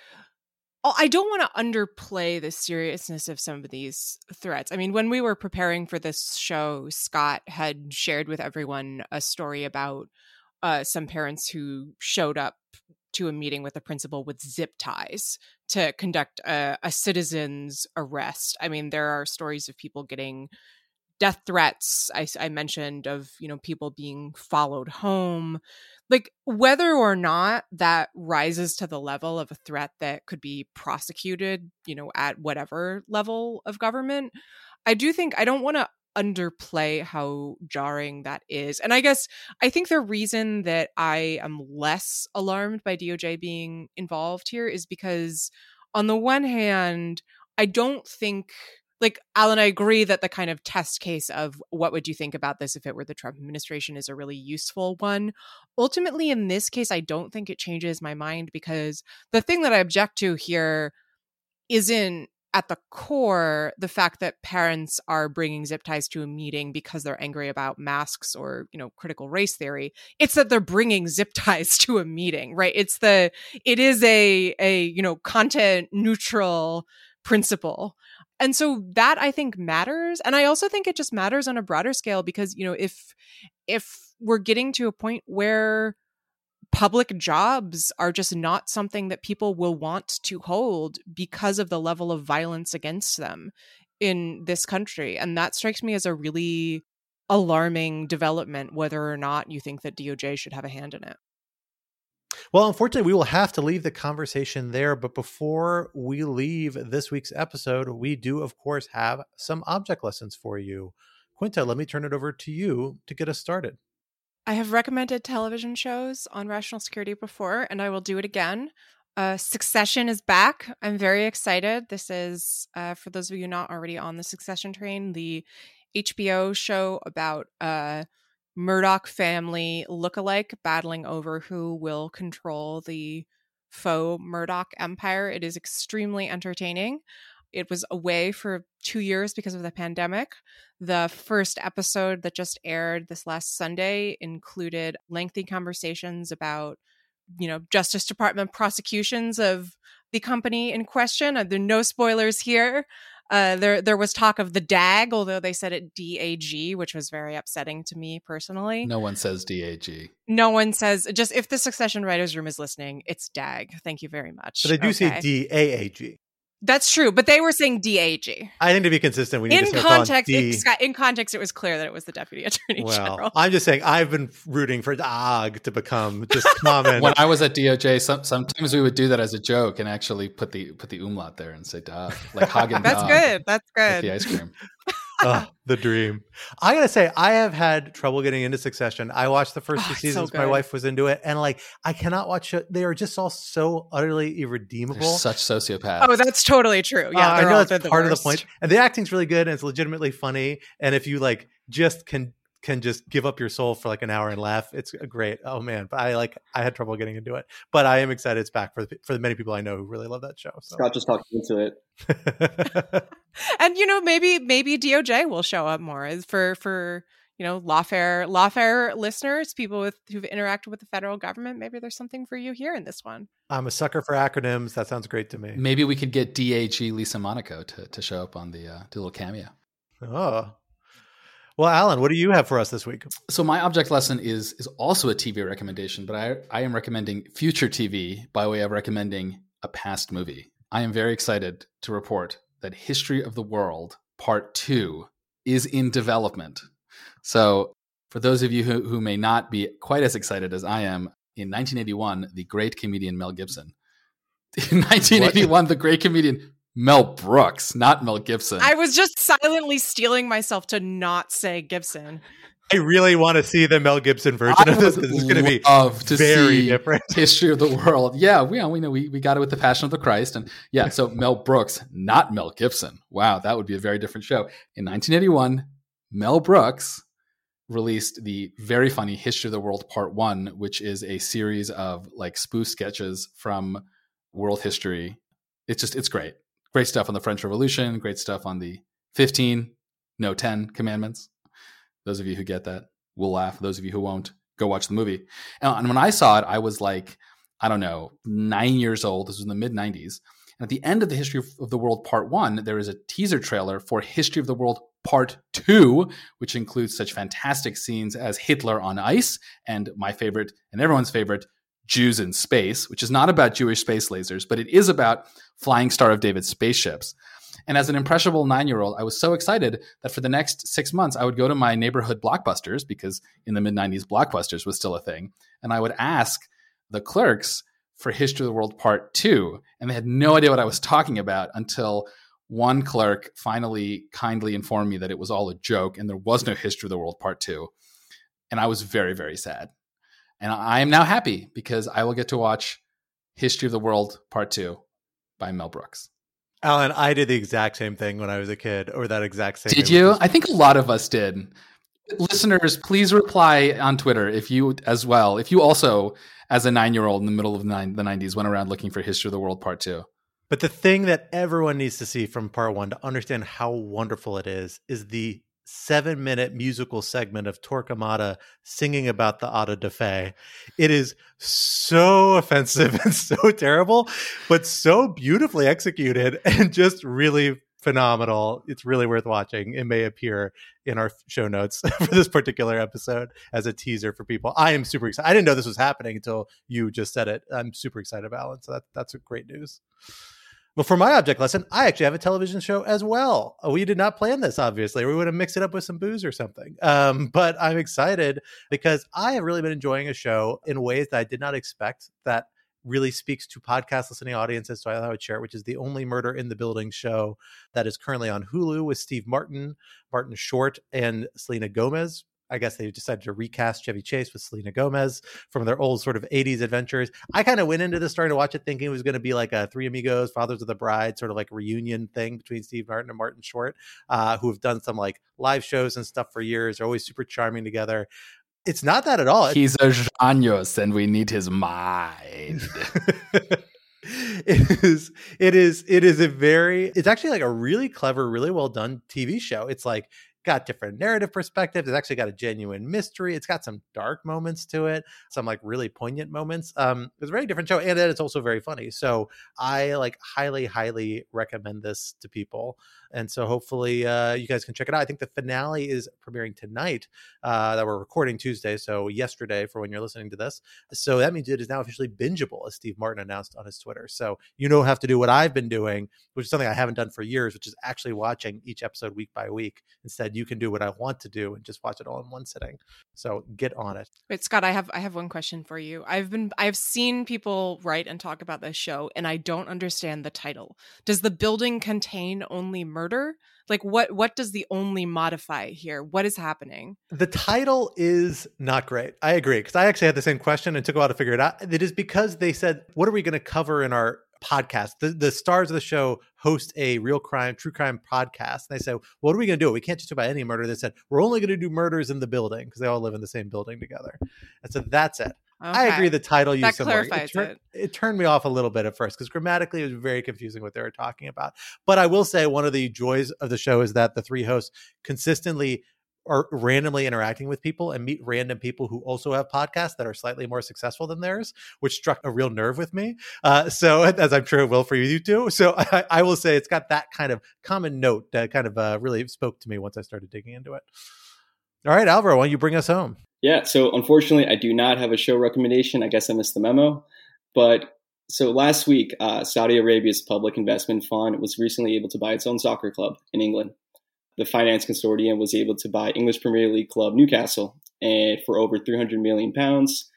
I don't want to underplay the seriousness of some of these threats. I mean, when we were preparing for this show, Scott had shared with everyone a story about uh, some parents who showed up to a meeting with the principal with zip ties to conduct a, a citizen's arrest. I mean, there are stories of people getting death threats. I, I mentioned of, you know, people being followed home. Like, whether or not that rises to the level of a threat that could be prosecuted, you know, at whatever level of government, I do think, I don't want to underplay how jarring that is. And I guess I think the reason that I am less alarmed by D O J being involved here is because, on the one hand, I don't think, like, Alan, I agree that the kind of test case of what would you think about this if it were the Trump administration is a really useful one. Ultimately, in this case, I don't think it changes my mind, because the thing that I object to here isn't at the core the fact that parents are bringing zip ties to a meeting because they're angry about masks or, you know, critical race theory. It's that they're bringing zip ties to a meeting, right? It's the, it is a, a, you know, content neutral principle. And so that, I think, matters. And I also think it just matters on a broader scale because, you know, if, if we're getting to a point where public jobs are just not something that people will want to hold because of the level of violence against them in this country. And that strikes me as a really alarming development, whether or not you think that D O J should have a hand in it. Well, unfortunately, we will have to leave the conversation there. But before we leave this week's episode, we do, of course, have some object lessons for you. Quinta, let me turn it over to you to get us started. I have recommended television shows on Rational Security before, and I will do it again. Uh, Succession is back. I'm very excited. This is, uh, for those of you not already on the Succession train, the H B O show about a Murdoch family lookalike battling over who will control the faux Murdoch empire. It is extremely entertaining. It was away for two years because of the pandemic. The first episode that just aired this last Sunday included lengthy conversations about, you know, Justice Department prosecutions of the company in question. There are no spoilers here. Uh, there there was talk of the D A G, although they said it D A G, which was very upsetting to me personally. No one says D A G. No one says, just if the Succession Writers Room is listening, it's D A G. Thank you very much. But they do okay. say D A A G. That's true, but they were saying D A G. I think to be consistent, we need in to start calling context. D- It, in context, it was clear that it was the Deputy Attorney well, General. I'm just saying I've been rooting for D A G to become just common. When I was at D O J, some, sometimes we would do that as a joke and actually put the put the umlaut there and say "Dag," like Hagen. That's good. That's good. Like the ice cream. Oh, the dream. I gotta say, I have had trouble getting into Succession. I watched the first Oh, two it's so seasons. My good. wife was into it, and like, I cannot watch it. They are just all so utterly irredeemable. They're such sociopaths. Oh, that's totally true. Yeah, Uh, I they're know all- that's they're the part of the worst. point. And the acting's really good, and it's legitimately funny. And if you like, just can can just give up your soul for like an hour and laugh, it's great. Oh man, but I like, I had trouble getting into it, but I am excited it's back for the, for the many people I know who really love that show. So. Scott just talked into it. And you know, maybe maybe D O J will show up more as for for you know lawfare lawfare listeners, people with who've interacted with the federal government. Maybe there's something for you here in this one. I'm a sucker for acronyms. That sounds great to me. Maybe we could get D A G Lisa Monaco to, to show up on the uh, do a little cameo. Oh. Well, Alan, what do you have for us this week? So my object lesson is is also a T V recommendation, but I I am recommending future T V by way of recommending a past movie. I am very excited to report that History of the World Part two is in development. So for those of you who, who may not be quite as excited as I am, in nineteen eighty-one, the great comedian Mel Gibson. In nineteen eighty-one, the great comedian Mel Brooks, not Mel Gibson. I was just silently steeling myself to not say Gibson. I really want to see the Mel Gibson version I of this would because it's going to be love to very see different. History of the World. Yeah, we, we know we, we got it with the Passion of the Christ. And yeah, so Mel Brooks, not Mel Gibson. Wow, that would be a very different show. In nineteen eighty-one, Mel Brooks released the very funny History of the World Part One, which is a series of like spoof sketches from world history. It's just, it's great. Great stuff on the French Revolution, great stuff on the fifteen, no, ten commandments. Those of you who get that will laugh. Those of you who won't, go watch the movie. And when I saw it, I was like, I don't know, nine years old. This was in the mid nineties. And at the end of the History of the World Part One, there is a teaser trailer for History of the World Part Two, which includes such fantastic scenes as Hitler on ice and my favorite and everyone's favorite, Jews in Space, which is not about Jewish space lasers, but it is about flying Star of David spaceships. And as an impressionable nine-year-old, I was so excited that for the next six months, I would go to my neighborhood Blockbusters, because in the mid-nineties, Blockbusters was still a thing, and I would ask the clerks for History of the World Part Two, and they had no idea what I was talking about until one clerk finally kindly informed me that it was all a joke and there was no History of the World Part Two. And I was very, very sad. And I am now happy because I will get to watch History of the World Part Two by Mel Brooks. Alan, I did the exact same thing when I was a kid, or that exact same. Did you? I think a lot of us did. Listeners, please reply on Twitter if you as well. If you also, as a nine-year-old in the middle of the, nine, the nineties, went around looking for History of the World Part Two. But the thing that everyone needs to see from Part One to understand how wonderful it is, is the seven-minute musical segment of Torquemada singing about the Auto da Fe. It is so offensive and so terrible, but so beautifully executed and just really phenomenal. It's really worth watching. It may appear in our show notes for this particular episode as a teaser for people. I am super excited. I didn't know this was happening until you just said it. I'm super excited about it. So that, that's great news. Well, for my object lesson, I actually have a television show as well. We did not plan this, obviously. We would have mixed it up with some booze or something. Um, but I'm excited because I have really been enjoying a show in ways that I did not expect that really speaks to podcast listening audiences. So I thought I would share it, which is the Only Murder in the Building show that is currently on Hulu with Steve Martin, Martin Short, and Selena Gomez. I guess they decided to recast Chevy Chase with Selena Gomez from their old sort of eighties adventures. I kind of went into this starting to watch it thinking it was going to be like a Three Amigos, Fathers of the Bride, sort of like reunion thing between Steve Martin and Martin Short, uh, who have done some like live shows and stuff for years. They're always super charming together. It's not that at all. He's a genius and we need his mind. It is, it is, it is a very, it's actually like a really clever, really well done T V show. It's like, got different narrative perspectives. It's actually got a genuine mystery. It's got some dark moments to it, some like really poignant moments. Um, it's a very different show, and then it's also very funny. So I like highly, highly recommend this to people. And so hopefully uh, you guys can check it out. I think the finale is premiering tonight uh, that we're recording Tuesday. So yesterday for when you're listening to this. So that means it is now officially bingeable, as Steve Martin announced on his Twitter. So you don't have to do what I've been doing, which is something I haven't done for years, which is actually watching each episode week by week. Instead, you can do what I want to do and just watch it all in one sitting. So get on it. Wait, Scott, I have I have one question for you. I've been I've seen people write and talk about this show, and I don't understand the title. Does the building contain only murder? Like what what does the only modify here? What is happening? The title is not great. I agree, because I actually had the same question and took a while to figure it out. It is because they said, what are we going to cover in our podcast? The, the stars of the show host a real crime, true crime podcast. And they said, what are we going to do? We can't just do about any murder. They said, we're only going to do murders in the building because they all live in the same building together. And so that's it. Okay. I agree the title used that somewhere. clarifies it, tur- it. it turned me off a little bit at first because grammatically it was very confusing what they were talking about. But I will say one of the joys of the show is that the three hosts consistently are randomly interacting with people and meet random people who also have podcasts that are slightly more successful than theirs, which struck a real nerve with me. Uh, so as I'm sure it will for you too. So I, I will say it's got that kind of common note that kind of uh, really spoke to me once I started digging into it. All right, Alvaro, why don't you bring us home? Yeah, so unfortunately, I do not have a show recommendation. I guess I missed the memo. But so last week, uh, Saudi Arabia's public investment fund was recently able to buy its own soccer club in England. The finance consortium was able to buy English Premier League club Newcastle and for over three hundred million pounds.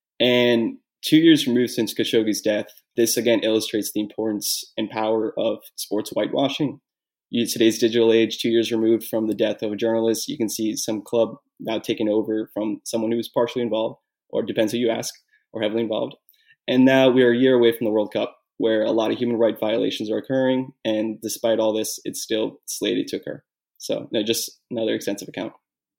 And two years removed since Khashoggi's death, this again illustrates the importance and power of sports whitewashing. You, today's digital age, two years removed from the death of a journalist, you can see some club now taken over from someone who was partially involved, or depends who you ask, or heavily involved. And now we are a year away from the World Cup, where a lot of human rights violations are occurring. And despite all this, it's still slated to occur. So no, just another extensive account.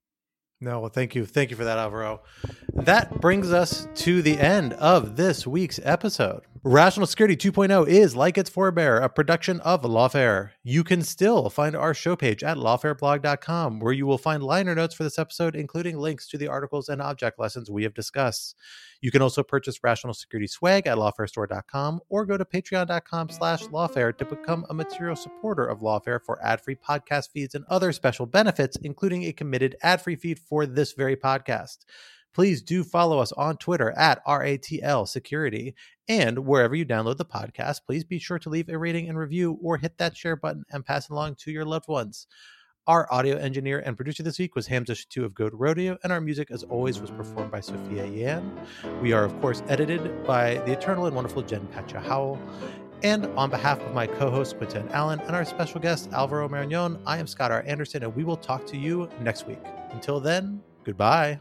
No, well, thank you. Thank you for that, Alvaro. That brings us to the end of this week's episode. Rational Security two point oh is, like its forebear, a production of Lawfare. You can still find our show page at lawfare blog dot com, where you will find liner notes for this episode, including links to the articles and object lessons we have discussed. You can also purchase Rational Security swag at lawfare store dot com or go to patreon dot com slash lawfare to become a material supporter of Lawfare for ad-free podcast feeds and other special benefits, including a committed ad-free feed for this very podcast. Please do follow us on Twitter at R A T L Security, and wherever you download the podcast, please be sure to leave a rating and review or hit that share button and pass it along to your loved ones. Our audio engineer and producer this week was Hamza Shatu of Goat Rodeo, and our music, as always, was performed by Sophia Yan. We are, of course, edited by the eternal and wonderful Jen Pacha Howell. And on behalf of my co-host, Quinton Allen, and our special guest, Alvaro Marignon, I am Scott R. Anderson, and we will talk to you next week. Until then, goodbye.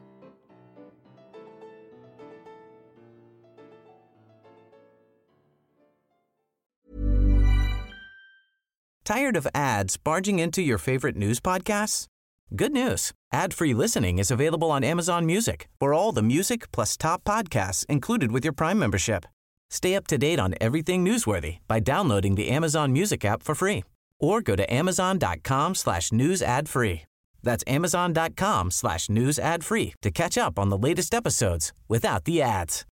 Tired of ads barging into your favorite news podcasts? Good news. Ad-free listening is available on Amazon Music for all the music plus top podcasts included with your Prime membership. Stay up to date on everything newsworthy by downloading the Amazon Music app for free or go to amazon.com slash news ad free. That's amazon.com slash news ad free to catch up on the latest episodes without the ads.